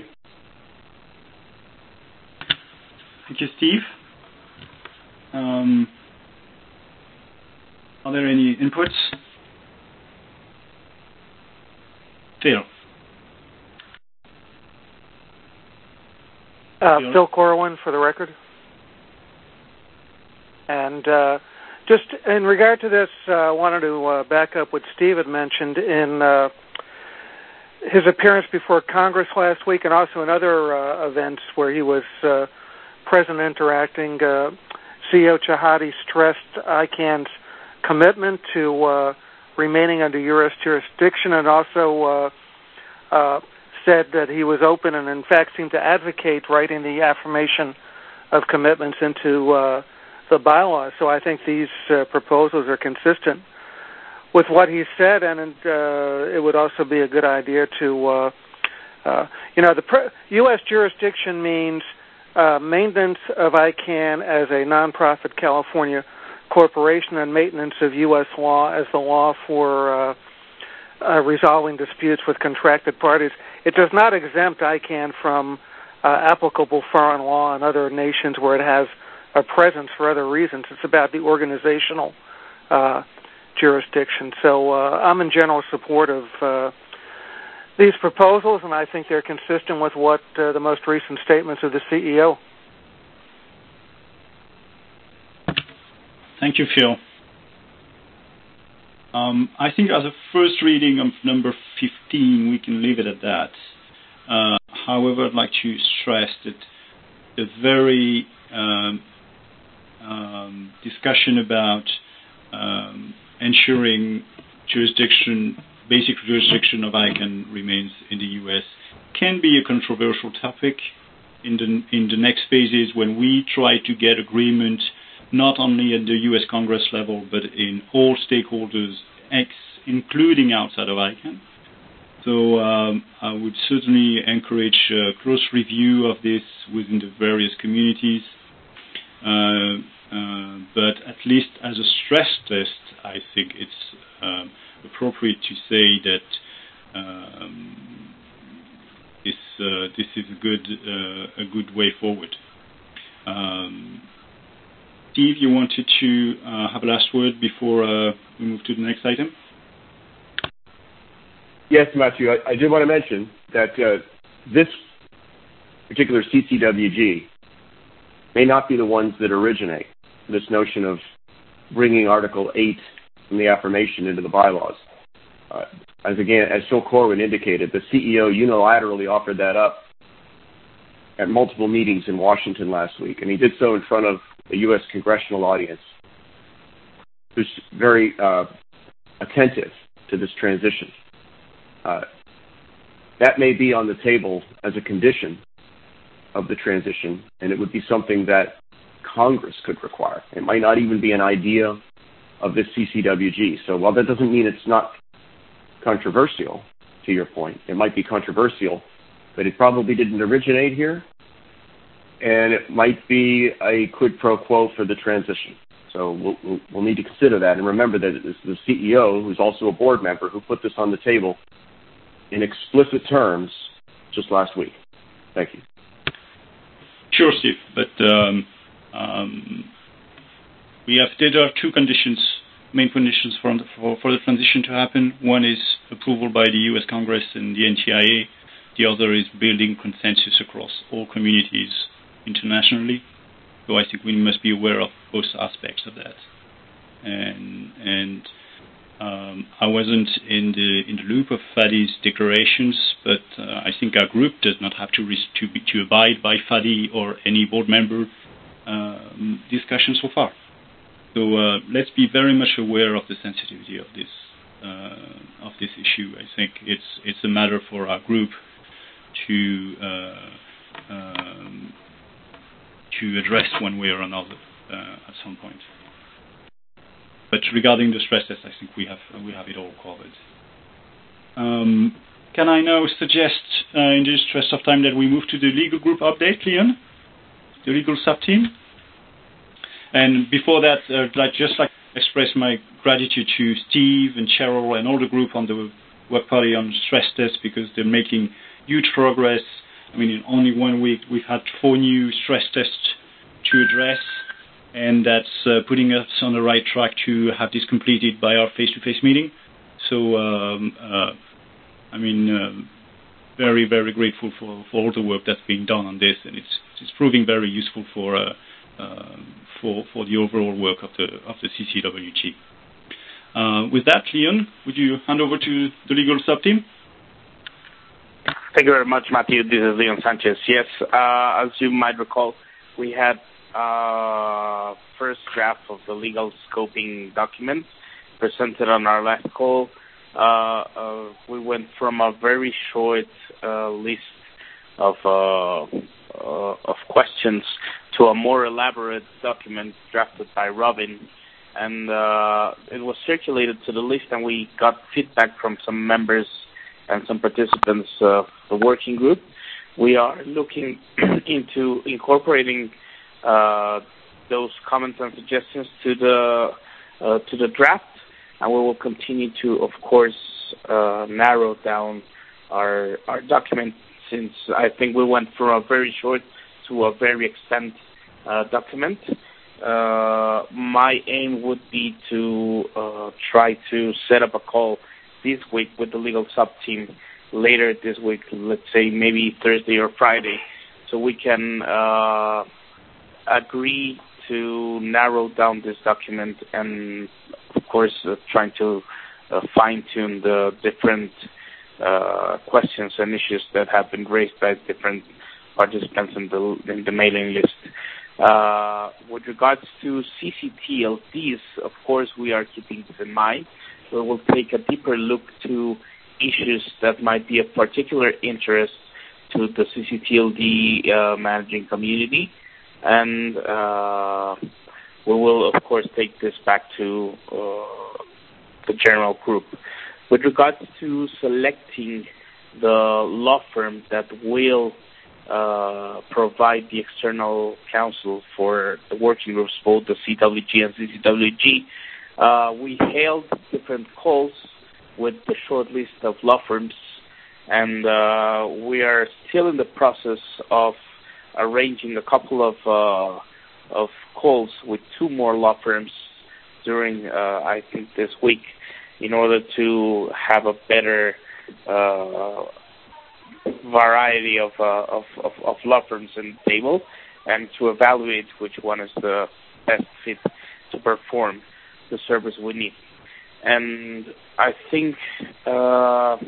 Thank you, Steve. Um, are there any inputs? Phil. Uh, Phil Corwin, for the record. And uh, just in regard to this, uh, I wanted to uh, back up what Steve had mentioned in uh, his appearance before Congress last week, and also in other uh, events where he was uh, present interacting. Uh, C E O Chahati stressed I CAN's commitment to uh, remaining under U S jurisdiction, and also uh, uh, said that he was open and, in fact, seemed to advocate writing the affirmation of commitments into uh, the bylaws. So I think these uh, proposals are consistent with what he said, and uh, it would also be a good idea to, uh, uh, you know, the pre- U S jurisdiction means uh, maintenance of I CAN as a nonprofit California corporation and maintenance of U S law as the law for uh, uh, resolving disputes with contracted parties. It does not exempt I CAN from uh, applicable foreign law in other nations where it has a presence for other reasons. It's about the organizational uh, jurisdiction. So uh, I'm in general support of uh, these proposals, and I think they're consistent with what uh, the most recent statements of the C E O. Thank you, Phil. Um, I think as a first reading of number fifteen, we can leave it at that. Uh, however, I'd like to stress that the very um, um, discussion about um, ensuring jurisdiction, basic jurisdiction of I CAN remains in the U S can be a controversial topic in the in the next phases when we try to get agreement not only at the U S Congress level, but in all stakeholders, ex, including outside of I CAN. So um, I would certainly encourage a close review of this within the various communities. Uh, uh, but at least as a stress test, I think it's um, appropriate to say that um, this uh, this is a good uh, a good way forward. Um, Steve, you wanted to uh, have a last word before uh, we move to the next item? Yes, Matthew. I, I did want to mention that uh, this particular C C W G may not be the ones that originate this notion of bringing Article eight from the affirmation into the bylaws. Uh, as again, as Phil Corwin indicated, the C E O unilaterally offered that up at multiple meetings in Washington last week, and he did so in front of a U S congressional audience who's very uh, attentive to this transition. Uh, that may be on the table as a condition of the transition, and it would be something that Congress could require. It might not even be an idea of this C C W G. So while that doesn't mean it's not controversial, to your point, it might be controversial, but it probably didn't originate here, and it might be a quid pro quo for the transition. So we'll, we'll, we'll need to consider that, and remember that it's the C E O, who's also a board member, who put this on the table in explicit terms just last week. Thank you. Sure, Steve, but um, um, we have there are two conditions, main conditions for, for for the transition to happen. One is approval by the U S Congress and the N T I A. The other is building consensus across all communities internationally. So I think we must be aware of both aspects of that. And and um, I wasn't in the in the loop of Fadi's declarations, but uh, I think our group does not have to res- to, be, to abide by Fadi or any board member um, discussion so far. So uh, let's be very much aware of the sensitivity of this uh, of this issue. I think it's it's a matter for our group to uh, um, to address one way or another uh, at some point. But regarding the stress test, I think we have we have it all covered. Um, can I now suggest, uh, in the interest of time, that we move to the legal group update, Leon, the legal sub-team? And before that, uh, I'd like, just like to express my gratitude to Steve and Cheryl and all the group on the work party on stress test, because they're making huge progress. I mean, in only one week, we've had four new stress tests to address, and that's uh, putting us on the right track to have this completed by our face-to-face meeting. So, um, uh, I mean, uh, very, very grateful for, for all the work that's being done on this, and it's it's proving very useful for uh, uh, for for the overall work of the of the C C W G. Uh, with that, Leon, would you hand over to the legal sub-team? Thank you very much, Matthew. This is Leon Sanchez. Yes, uh, as you might recall, we had uh, first draft of the legal scoping document presented on our last call. Uh, uh, we went from a very short uh, list of uh, uh, of questions to a more elaborate document drafted by Robin, and uh, it was circulated to the list, and we got feedback from some members and some participants of the working group. We are looking into incorporating uh, those comments and suggestions to the uh, to the draft, and we will continue to, of course, uh, narrow down our our document, since I think we went from a very short to a very extended uh, document. Uh, my aim would be to uh, try to set up a call this week with the legal sub-team later this week, let's say maybe Thursday or Friday, so we can uh, agree to narrow down this document and, of course, uh, trying to uh, fine-tune the different uh, questions and issues that have been raised by different participants in the, in the mailing list. Uh, with regards to C C T L Ds, of course, we are keeping this in mind. We will take a deeper look to issues that might be of particular interest to the C C T L D uh, managing community, and uh, we will, of course, take this back to uh, the general group. With regards to selecting the law firm that will uh, provide the external counsel for the working groups, both the C W G and C C W G, Uh, we held different calls with the short list of law firms, and uh, we are still in the process of arranging a couple of uh, of calls with two more law firms during, uh, I think, this week, in order to have a better uh, variety of, uh, of, of of law firms in the table, and to evaluate which one is the best fit to perform the service we need. And I think, uh,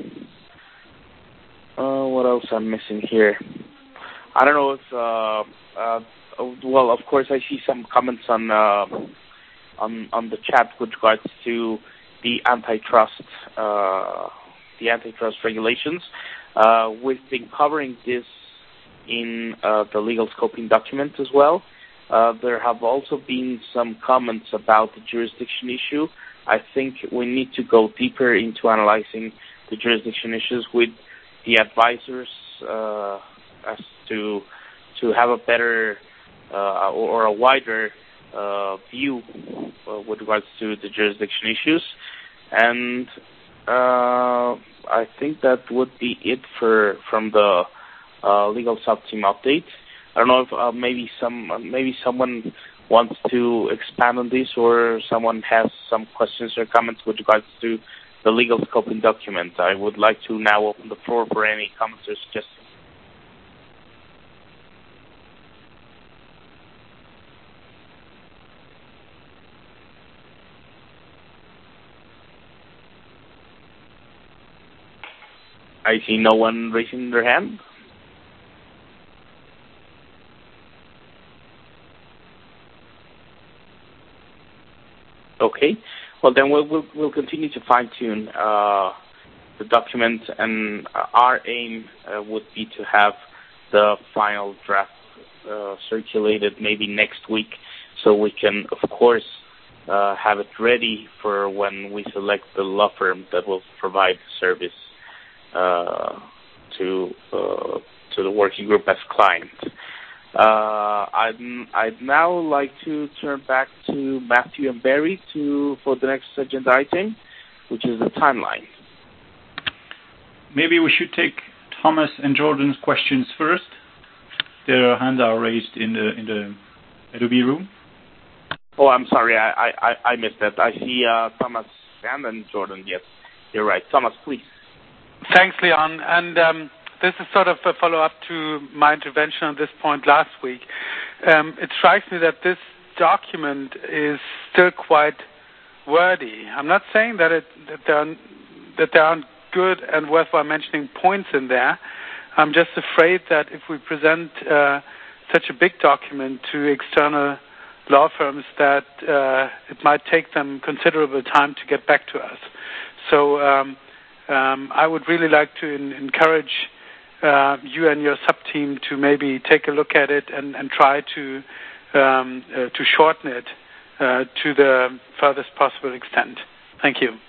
uh, what else I'm missing here? I don't know if, uh, uh, well, of course, I see some comments on uh, on on the chat with regards to the antitrust, uh, the antitrust regulations. Uh, we've been covering this in uh, the legal scoping document as well. Uh, there have also been some comments about the jurisdiction issue. I think we need to go deeper into analyzing the jurisdiction issues with the advisors uh, as to to have a better uh, or a wider uh, view uh, with regards to the jurisdiction issues. And uh, I think that would be it for from the uh, legal sub-team update. I don't know if uh, maybe some uh, maybe someone wants to expand on this, or someone has some questions or comments with regards to the legal scoping document. I would like to now open the floor for any comments or suggestions. I see no one raising their hand. Okay. Well, then we'll we'll, we'll continue to fine-tune uh, the document, and uh, our aim uh, would be to have the final draft uh, circulated maybe next week, so we can, of course, uh, have it ready for when we select the law firm that will provide the service uh, to uh, to the working group as client. Uh, I'd, I'd now like to turn back to Matthew and Barry to for the next agenda item, which is the timeline. Maybe we should take Thomas and Jordan's questions first. Their hands are raised in the in the Adobe room. Oh, I'm sorry, I I, I missed that. I see uh, Thomas and then Jordan. Yes, you're right. Thomas, please. Thanks, Leon. And um, this is sort of a follow-up to my intervention on this point last week. Um, it strikes me that this document is still quite wordy. I'm not saying that it that there, are, that there aren't good and worthwhile mentioning points in there. I'm just afraid that if we present uh, such a big document to external law firms, that uh, it might take them considerable time to get back to us. So um, um, I would really like to in, encourage uh, you and your sub-team to maybe take a look at it and, and try to um, uh, to shorten it uh, to the furthest possible extent. Thank you.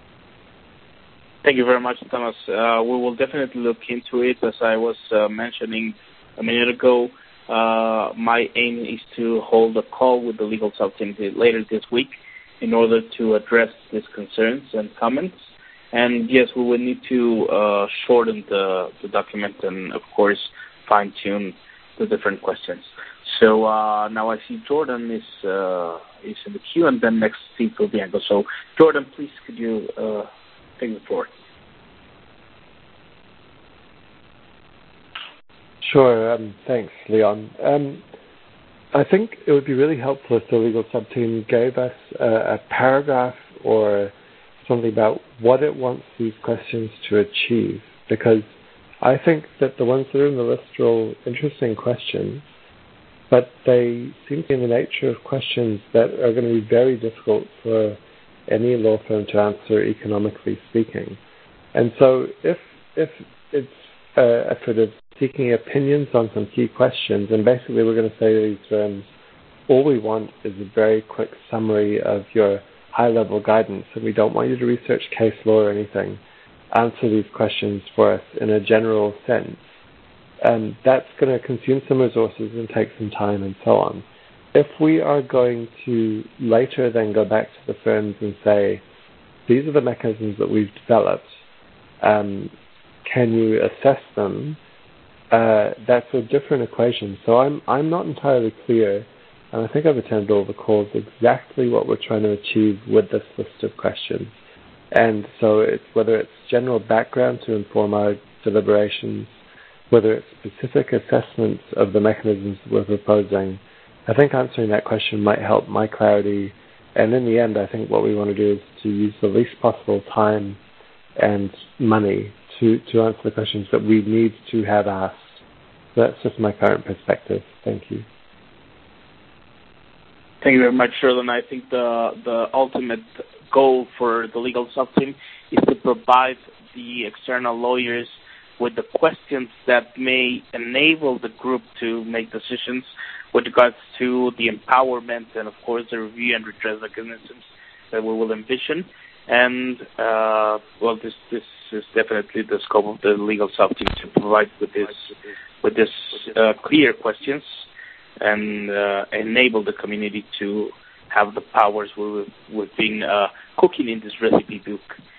Thank you very much, Thomas. Uh, we will definitely look into it. As I was uh, mentioning a minute ago, uh, my aim is to hold a call with the legal sub-team later this week in order to address these concerns and comments. And yes, we will need to uh, shorten the, the document and, of course, fine-tune the different questions. So uh, now I see Jordan is uh, is in the queue, and then next Steve Bianco. So Jordan, please, could you uh, take the floor? Sure. Um, thanks, Leon. Um, I think it would be really helpful if the legal sub-team gave us a, a paragraph or something about what it wants these questions to achieve, because I think that the ones that are in the list are all interesting questions, but they seem to be in the nature of questions that are going to be very difficult for any law firm to answer, economically speaking. And so if if it's a effort of seeking opinions on some key questions, and basically we're going to say to these firms, all we want is a very quick summary of your high-level guidance, and we don't want you to research case law or anything. Answer these questions for us in a general sense. And that's going to consume some resources and take some time and so on. If we are going to later then go back to the firms and say, these are the mechanisms that we've developed, um, can you assess them? Uh, that's a different equation. So I'm I'm not entirely clear, and I think I've attended all the calls, exactly what we're trying to achieve with this list of questions. And so it's whether it's general background to inform our deliberations, whether it's specific assessments of the mechanisms we're proposing. I think answering that question might help my clarity. And in the end, I think what we want to do is to use the least possible time and money to, to answer the questions that we need to have asked. So that's just my current perspective. Thank you. Thank you very much, Sherlyn. I think the the ultimate goal for the legal sub-team is to provide the external lawyers with the questions that may enable the group to make decisions with regards to the empowerment and, of course, the review and redress mechanisms that we will envision. And, uh, well, this this is definitely the scope of the legal sub-team to provide with this, with this uh, clear questions and uh, enable the community to have the powers we've, we've been uh, cooking in this recipe book.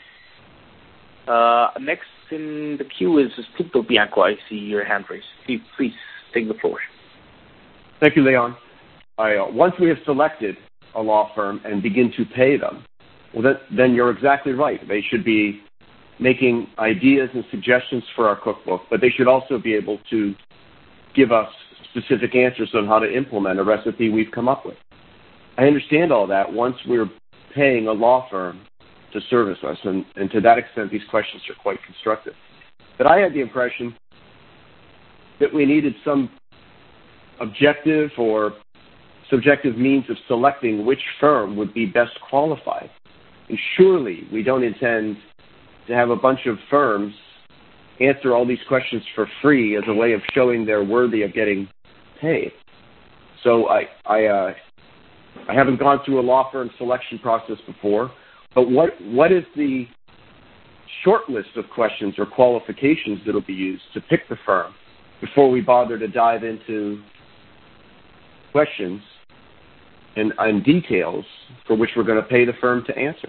Uh, next in the queue is Steve Del Bianco. I see your hand raised. Steve, please take the floor. Thank you, Leon. I, uh, once we have selected a law firm and begin to pay them, well, then, then you're exactly right. They should be making ideas and suggestions for our cookbook, but they should also be able to give us specific answers on how to implement a recipe we've come up with. I understand all that once we're paying a law firm to service us, and, and to that extent, these questions are quite constructive. But I had the impression that we needed some objective or subjective means of selecting which firm would be best qualified. And surely we don't intend to have a bunch of firms answer all these questions for free as a way of showing they're worthy of getting paid. So I I, uh, I haven't gone through a law firm selection process before, but what what is the short list of questions or qualifications that will be used to pick the firm before we bother to dive into questions and, and details for which we're going to pay the firm to answer?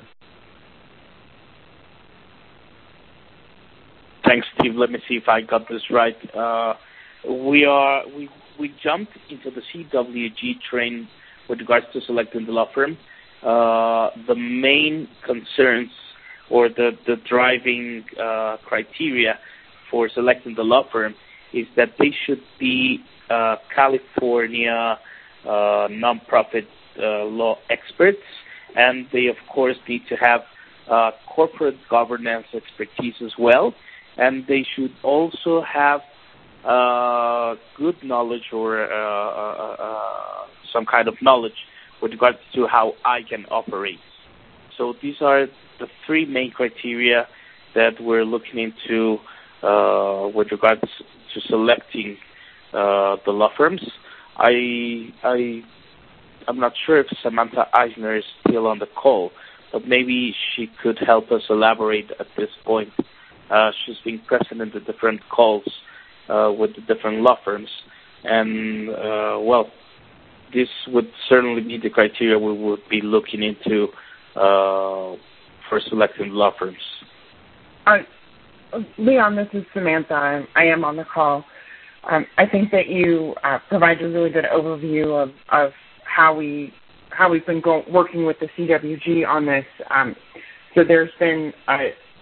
Thanks, Steve. Let me see if I got this right. Uh, we are we we jumped into the C W G train with regards to selecting the law firm. Uh, the main concerns or the the driving uh, criteria for selecting the law firm is that they should be uh, California uh, nonprofit uh, law experts, and they of course need to have uh, corporate governance expertise as well. And they should also have uh, good knowledge or uh, uh, uh, some kind of knowledge with regards to how I can operate. So these are the three main criteria that we're looking into uh, with regards to selecting uh, the law firms. I, I, I'm not sure if Samantha Eisner is still on the call, but maybe she could help us elaborate at this point. Uh, she's been present in the different calls uh, with the different law firms. And, uh, well, this would certainly be the criteria we would be looking into uh, for selecting law firms. Uh, Leon, this is Samantha. I am on the call. Um, I think that you uh, provided a really good overview of, of how, we, how we've been go- working with the C W G on this. Um, so there's been... Uh,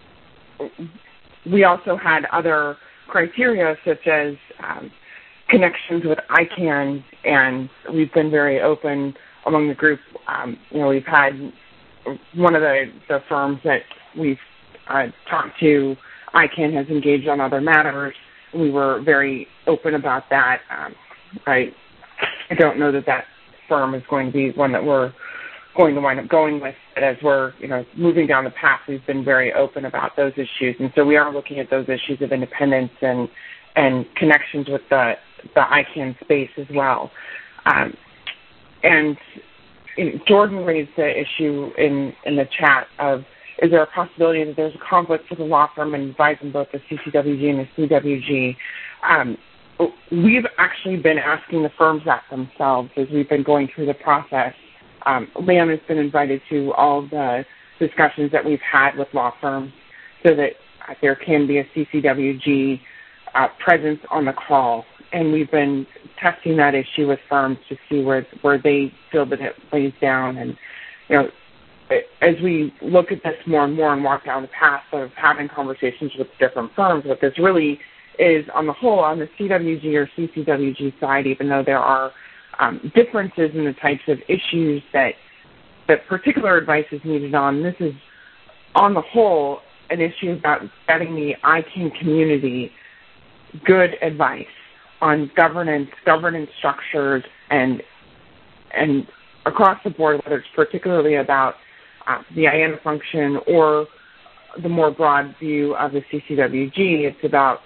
We also had other criteria such as um, connections with I CANN, and we've been very open among the group. Um, you know, we've had one of the, the firms that we've uh, talked to, I CANN has engaged on other matters. We were very open about that. Um, I, I don't know that that firm is going to be one that we're going to wind up going with, but as we're, you know, moving down the path, we've been very open about those issues, and so we are looking at those issues of independence and and connections with the the I CANN space as well. Um, and you know, Jordan raised the issue in in the chat of is there a possibility that there's a conflict with the law firm and advising both the C C W G and the C W G? Um, we've actually been asking the firms that themselves as we've been going through the process. Um, Leon has been invited to all the discussions that we've had with law firms so that uh, there can be a C C W G uh, presence on the call. And we've been testing that issue with firms to see where where they feel that it lays down. And, you know, as we look at this more and more and walk down the path of having conversations with different firms, what this really is, on the whole, on the C W G or C C W G side, even though there are Um, differences in the types of issues that that particular advice is needed on. This is, on the whole, an issue about getting the I CANN community good advice on governance, governance structures, and and across the board, whether it's particularly about uh, the I A N A function or the more broad view of the C C W G. It's about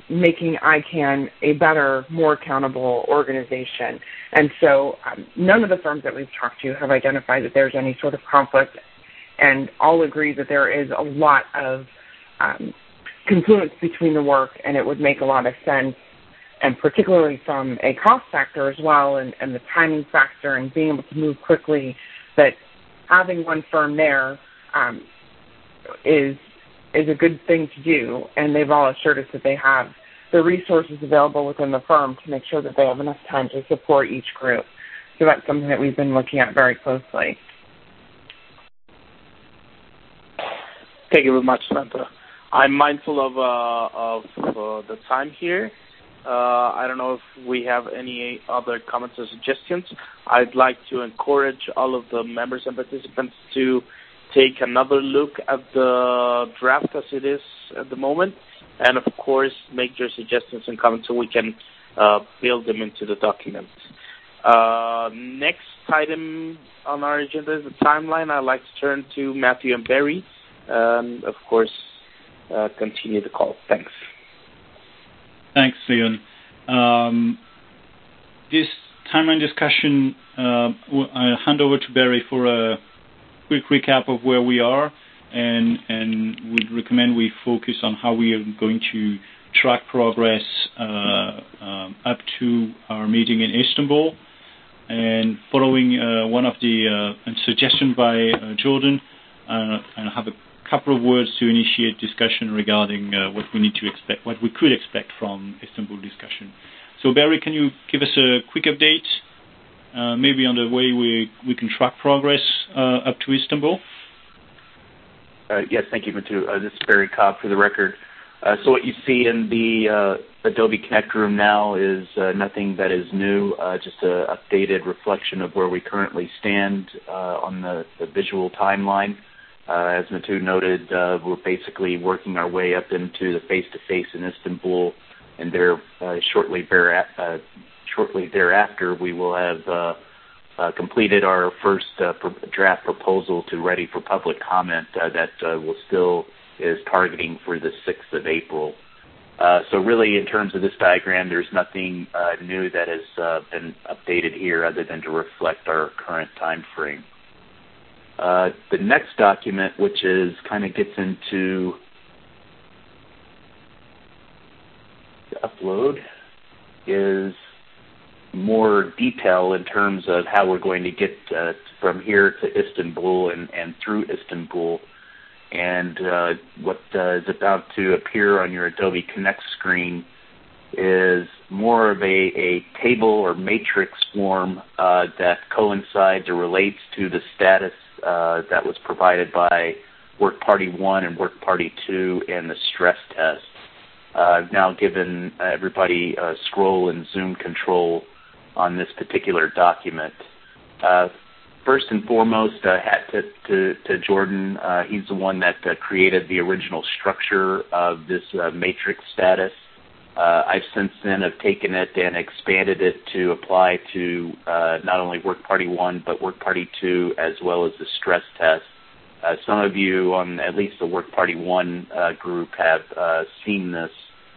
making ICANN a better, more accountable organization. And so um, none of the firms that we've talked to have identified that there's any sort of conflict, and all agree that there is a lot of um, confluence between the work, and it would make a lot of sense, and particularly from a cost factor as well, and, and the timing factor, and being able to move quickly, that having one firm there um, is is a good thing to do, and they've all assured us that they have the resources available within the firm to make sure that they have enough time to support each group. So that's something that we've been looking at very closely. Thank you very much, Samantha. I'm mindful of uh, of uh, the time here. Uh, I don't know if we have any other comments or suggestions. I'd like to encourage all of the members and participants to take another look at the draft as it is at the moment, and of course make your suggestions and comments so we can uh, build them into the document. Uh, next item on our agenda is the timeline. I'd like to turn to Matthew and Barry, and of course uh, continue the call. Thanks. Thanks, Leon. Um, this timeline discussion, uh, I'll hand over to Barry for a quick recap of where we are, and and would recommend we focus on how we are going to track progress uh, um, up to our meeting in Istanbul. And following uh, one of the uh, suggestion by uh, Jordan, uh, I have a couple of words to initiate discussion regarding uh, what we need to expect, what we could expect from Istanbul discussion. So Barry, can you give us a quick update, uh, maybe on the way we we can track progress uh, up to Istanbul? Uh, yes, thank you, Matu. Uh, this is Barry Cobb for the record. Uh, so what you see in the uh, Adobe Connect room now is uh, nothing that is new, uh, just an updated reflection of where we currently stand uh, on the, the visual timeline. Uh, as Matu noted, uh, we're basically working our way up into the face-to-face in Istanbul, and there uh, shortly, there, uh, shortly thereafter we will have uh, uh, completed our first uh, pro- draft proposal to ready for public comment uh, that uh, will still is targeting for the sixth of April. Uh, so really, in terms of this diagram, there's nothing uh, new that has uh, been updated here other than to reflect our current time frame. Uh, the next document, which is kind of gets into the upload, is more detail in terms of how we're going to get uh, from here to Istanbul and, and through Istanbul. And uh, what uh, is about to appear on your Adobe Connect screen is more of a, a table or matrix form uh, that coincides or relates to the status uh, that was provided by Work Party one and Work Party two and the stress test. Uh, I've now given everybody uh, scroll and zoom control on this particular document. Uh, First and foremost, uh, hat tip to, to Jordan. Uh, he's the one that uh, created the original structure of this uh, matrix status. Uh, I've since then have taken it and expanded it to apply to uh, not only Work Party one, but Work Party two, as well as the stress test. Uh, some of you on at least the Work Party one uh, group have uh, seen this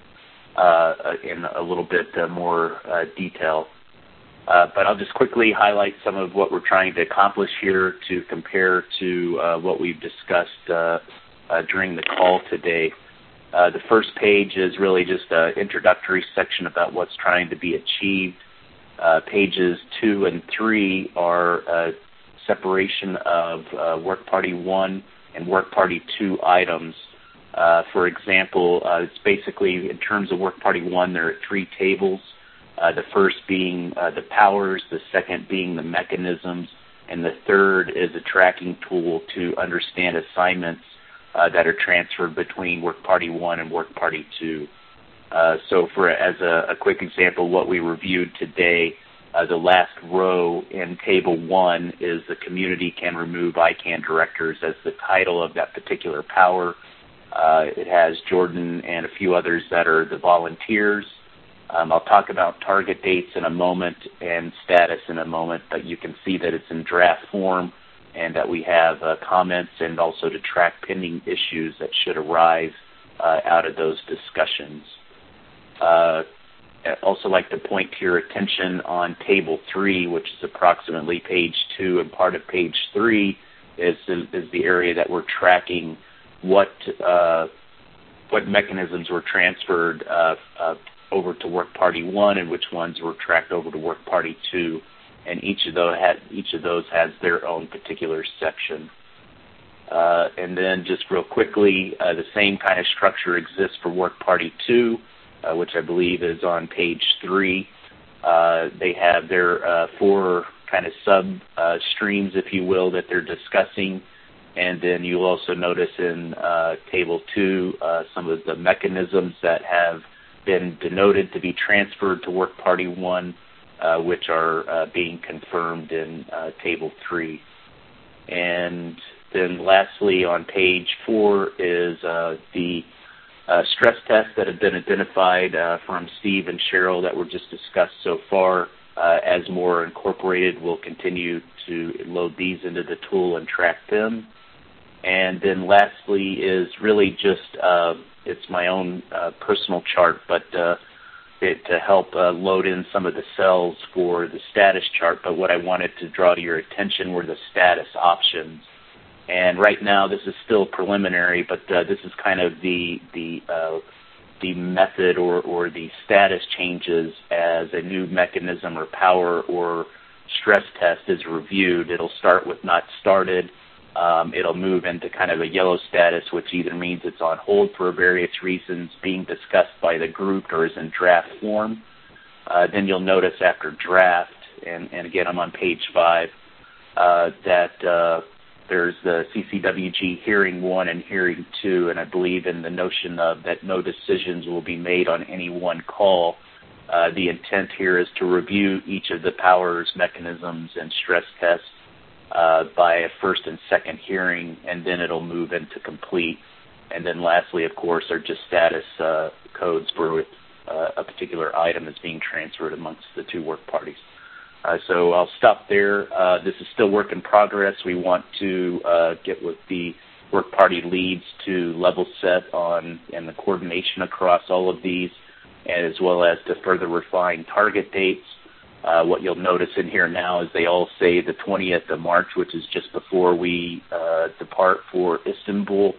uh, in a little bit uh, more uh, detail. Uh, but I'll just quickly highlight some of what we're trying to accomplish here to compare to uh, what we've discussed uh, uh, during the call today. Uh, the first page is really just an introductory section about what's trying to be achieved. Uh, pages two and three are a separation of uh, Work Party one and Work Party two items. Uh, for example, uh, it's basically in terms of Work Party one, there are three tables. Uh, the first being uh, the powers, the second being the mechanisms, and the third is a tracking tool to understand assignments uh, that are transferred between Work Party one and Work Party two. Uh, so for as a, a quick example, what we reviewed today, uh, the last row in Table one is the community can remove ICANN directors as the title of that particular power. Uh, it has Jordan and a few others that are the volunteers. Um, I'll talk about target dates in a moment and status in a moment, but you can see that it's in draft form and that we have uh, comments and also to track pending issues that should arise uh, out of those discussions. Uh, I'd also like to point to your attention on Table three, which is approximately page two, and part of page three is, is the area that we're tracking what uh, what mechanisms were transferred uh, uh, over to Work Party one and which ones were tracked over to Work Party two, and each of those has, each of those has their own particular section. Uh, and then just real quickly, uh, the same kind of structure exists for Work Party two, uh, which I believe is on page three. Uh, they have their uh, four kind of sub uh, streams, if you will, that they're discussing. And then you'll also notice in uh, Table two uh, some of the mechanisms that have been denoted to be transferred to Work Party one, uh, which are uh, being confirmed in uh, Table three. And then lastly, on page four is uh, the uh, stress tests that have been identified uh, from Steve and Cheryl that were just discussed so far. Uh, as more incorporated, we'll continue to load these into the tool and track them. And then lastly is really just, uh, it's my own uh, personal chart, but uh, it, to help uh, load in some of the cells for the status chart. But what I wanted to draw to your attention were the status options. And right now, this is still preliminary, but uh, this is kind of the the uh, the method or, or the status changes as a new mechanism or power or stress test is reviewed. It'll start with not started. Um, it'll move into kind of a yellow status, which either means it's on hold for various reasons, being discussed by the group, or is in draft form. Uh, then you'll notice after draft, and, and again, I'm on page five, uh, that uh, there's the C C W G hearing one and hearing two, and I believe in the notion of that no decisions will be made on any one call. Uh, the intent here is to review each of the powers, mechanisms, and stress tests uh, by a first and second hearing, and then it'll move into complete. And then lastly, of course, are just status uh, codes for uh, a particular item is being transferred amongst the two work parties. Uh, so I'll stop there. Uh, this is still work in progress. We want to uh, get with the work party leads to level set on and the coordination across all of these, as well as to further refine target dates. Uh, what you'll notice in here now is they all say the twentieth of March, which is just before we uh, depart for Istanbul.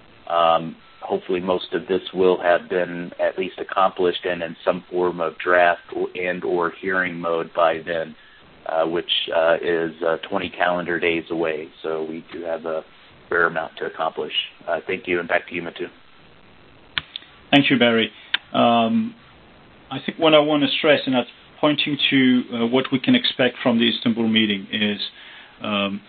Um, hopefully most of this will have been at least accomplished and in some form of draft or, and or hearing mode by then, uh, which uh, is uh, twenty calendar days away. So we do have a fair amount to accomplish. Uh, thank you, and back to you, Matu. Thank you, Barry. Um, I think what I want to stress, and that's pointing to uh, what we can expect from the Istanbul meeting, is um,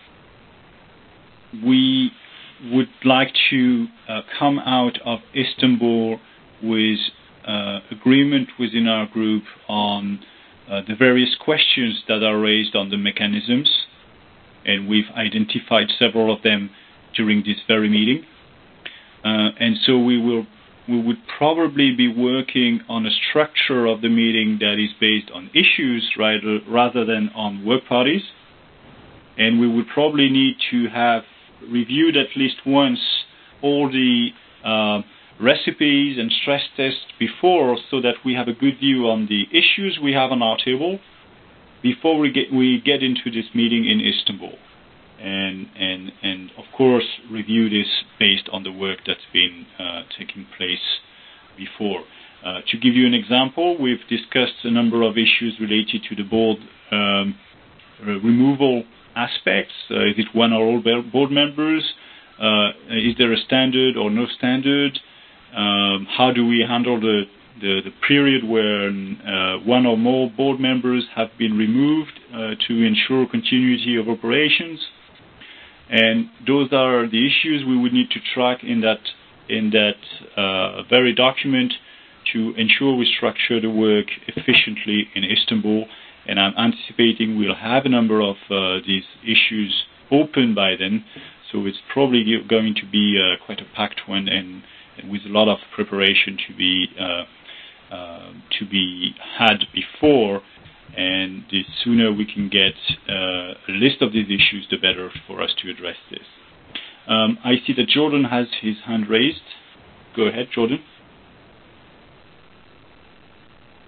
we would like to uh, come out of Istanbul with uh, agreement within our group on uh, the various questions that are raised on the mechanisms, and we've identified several of them during this very meeting. Uh, and so we will we would probably be working on a structure of the meeting that is based on issues rather, rather than on work parties. And we would probably need to have reviewed at least once all the uh, recipes and stress tests before, so that we have a good view on the issues we have on our table before we get we get into this meeting in Istanbul, and and and of course review this based on the work that's been uh, taking place before. Uh, to give you an example, we've discussed a number of issues related to the board um, removal aspects. Uh, is it one or all board members? Uh, is there a standard or no standard? Um, how do we handle the, the, the period where uh, one or more board members have been removed uh, to ensure continuity of operations? And those are the issues we would need to track in that in that uh, very document to ensure we structure the work efficiently in Istanbul. And I'm anticipating we'll have a number of uh, these issues open by then, so it's probably going to be uh, quite a packed one, and, and with a lot of preparation to be uh, uh, to be had before. And the sooner we can get uh, a list of these issues, the better for us to address this. Um, I see that Jordan has his hand raised. Go ahead, Jordan.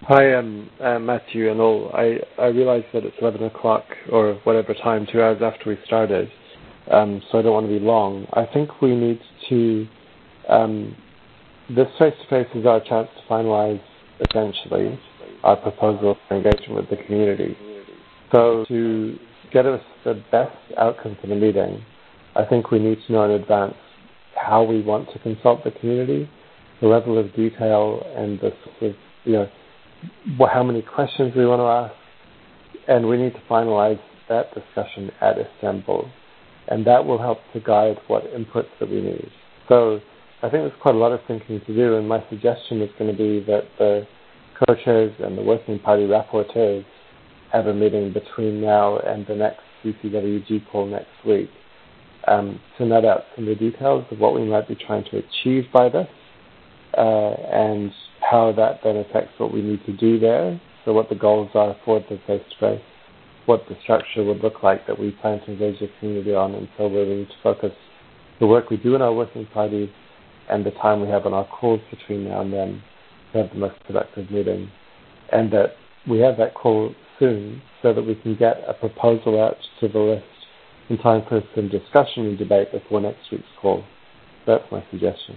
Hi, um, uh, Matthew and all. I, I realize that it's eleven o'clock or whatever time, two hours after we started, um, so I don't want to be long. I think we need to, um, this face-to-face is our chance to finalize, essentially, our proposal for engagement with the community. So to get us the best outcome for the meeting, I think we need to know in advance how we want to consult the community, the level of detail, and the sort of, you know, how many questions we want to ask, and we need to finalize that discussion at Istanbul, and that will help to guide what inputs that we need. So I think there's quite a lot of thinking to do, and my suggestion is going to be that the co-chairs and the Working Party rapporteurs have a meeting between now and the next C C W G call next week um, to nut out some of the details of what we might be trying to achieve by this, uh, and how that then affects what we need to do there, so what the goals are for the face-to-face, what the structure would look like that we plan to engage the community on, and so where we need to focus the work we do in our working party and the time we have on our calls between now and then to have the most productive meeting, and that we have that call soon so that we can get a proposal out to the list in time for some discussion and debate before next week's call. That's my suggestion.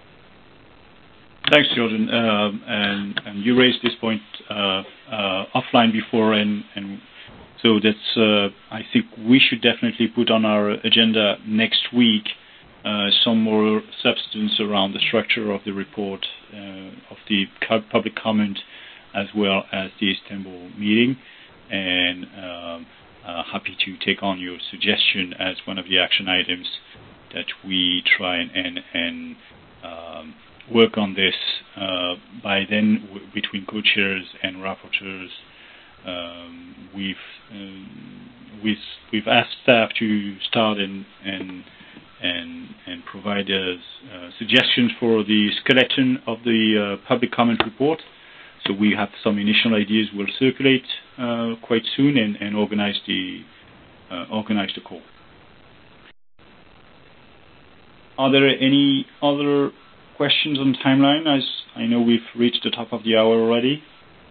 Thanks, Jordan. Um, and, and you raised this point uh, uh, offline before, and, and so that's. Uh, I think we should definitely put on our agenda next week uh, some more substance around the structure of the report, uh, of the public comment, as well as the Istanbul meeting. And um, uh, happy to take on your suggestion as one of the action items that we try and and, and um, work on this uh, by then w- between co-chairs and rapporteurs. Um, we've um, we've we've asked staff to start and and and and provide us uh, suggestions for the skeleton of the uh, public comment report. So we have some initial ideas. We'll circulate uh, quite soon and, and organize the uh, organize the call. Are there any other questions on timeline? As I know we've reached the top of the hour already.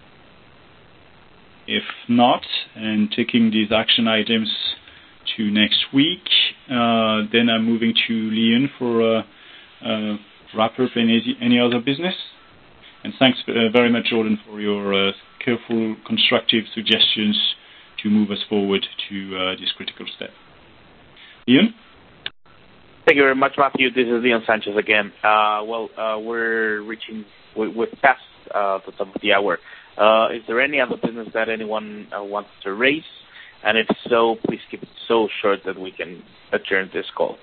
If not, and taking these action items to next week, uh, then I'm moving to Leon for uh, uh, wrap up any, any other business. And thanks uh, very much, Jordan, for your uh, careful, constructive suggestions to move us forward to uh, this critical step. Leon? Thank you very much, Matthew. This is Leon Sanchez again. Uh, well, uh, we're reaching, we, we're past uh, the top of the hour. Uh, is there any other business that anyone uh, wants to raise? And if so, please keep it so short that we can adjourn this call.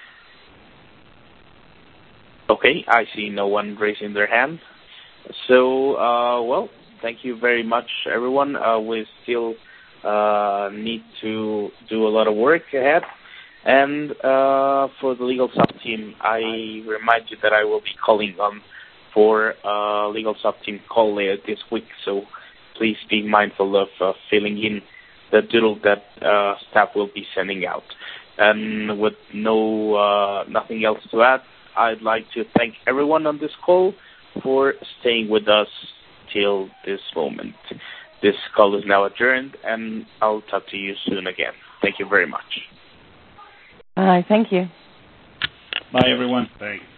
Okay, I see no one raising their hand. So, uh, well, thank you very much, everyone. Uh, we still uh, need to do a lot of work ahead. And uh, for the legal sub-team, I remind you that I will be calling on for a legal sub-team call later this week. So please be mindful of uh, filling in the doodle that uh, staff will be sending out. And with no uh, nothing else to add, I'd like to thank everyone on this call for staying with us till this moment. This call is now adjourned, and I'll talk to you soon again. Thank you very much. Bye. Thank you. Bye, everyone. Thanks.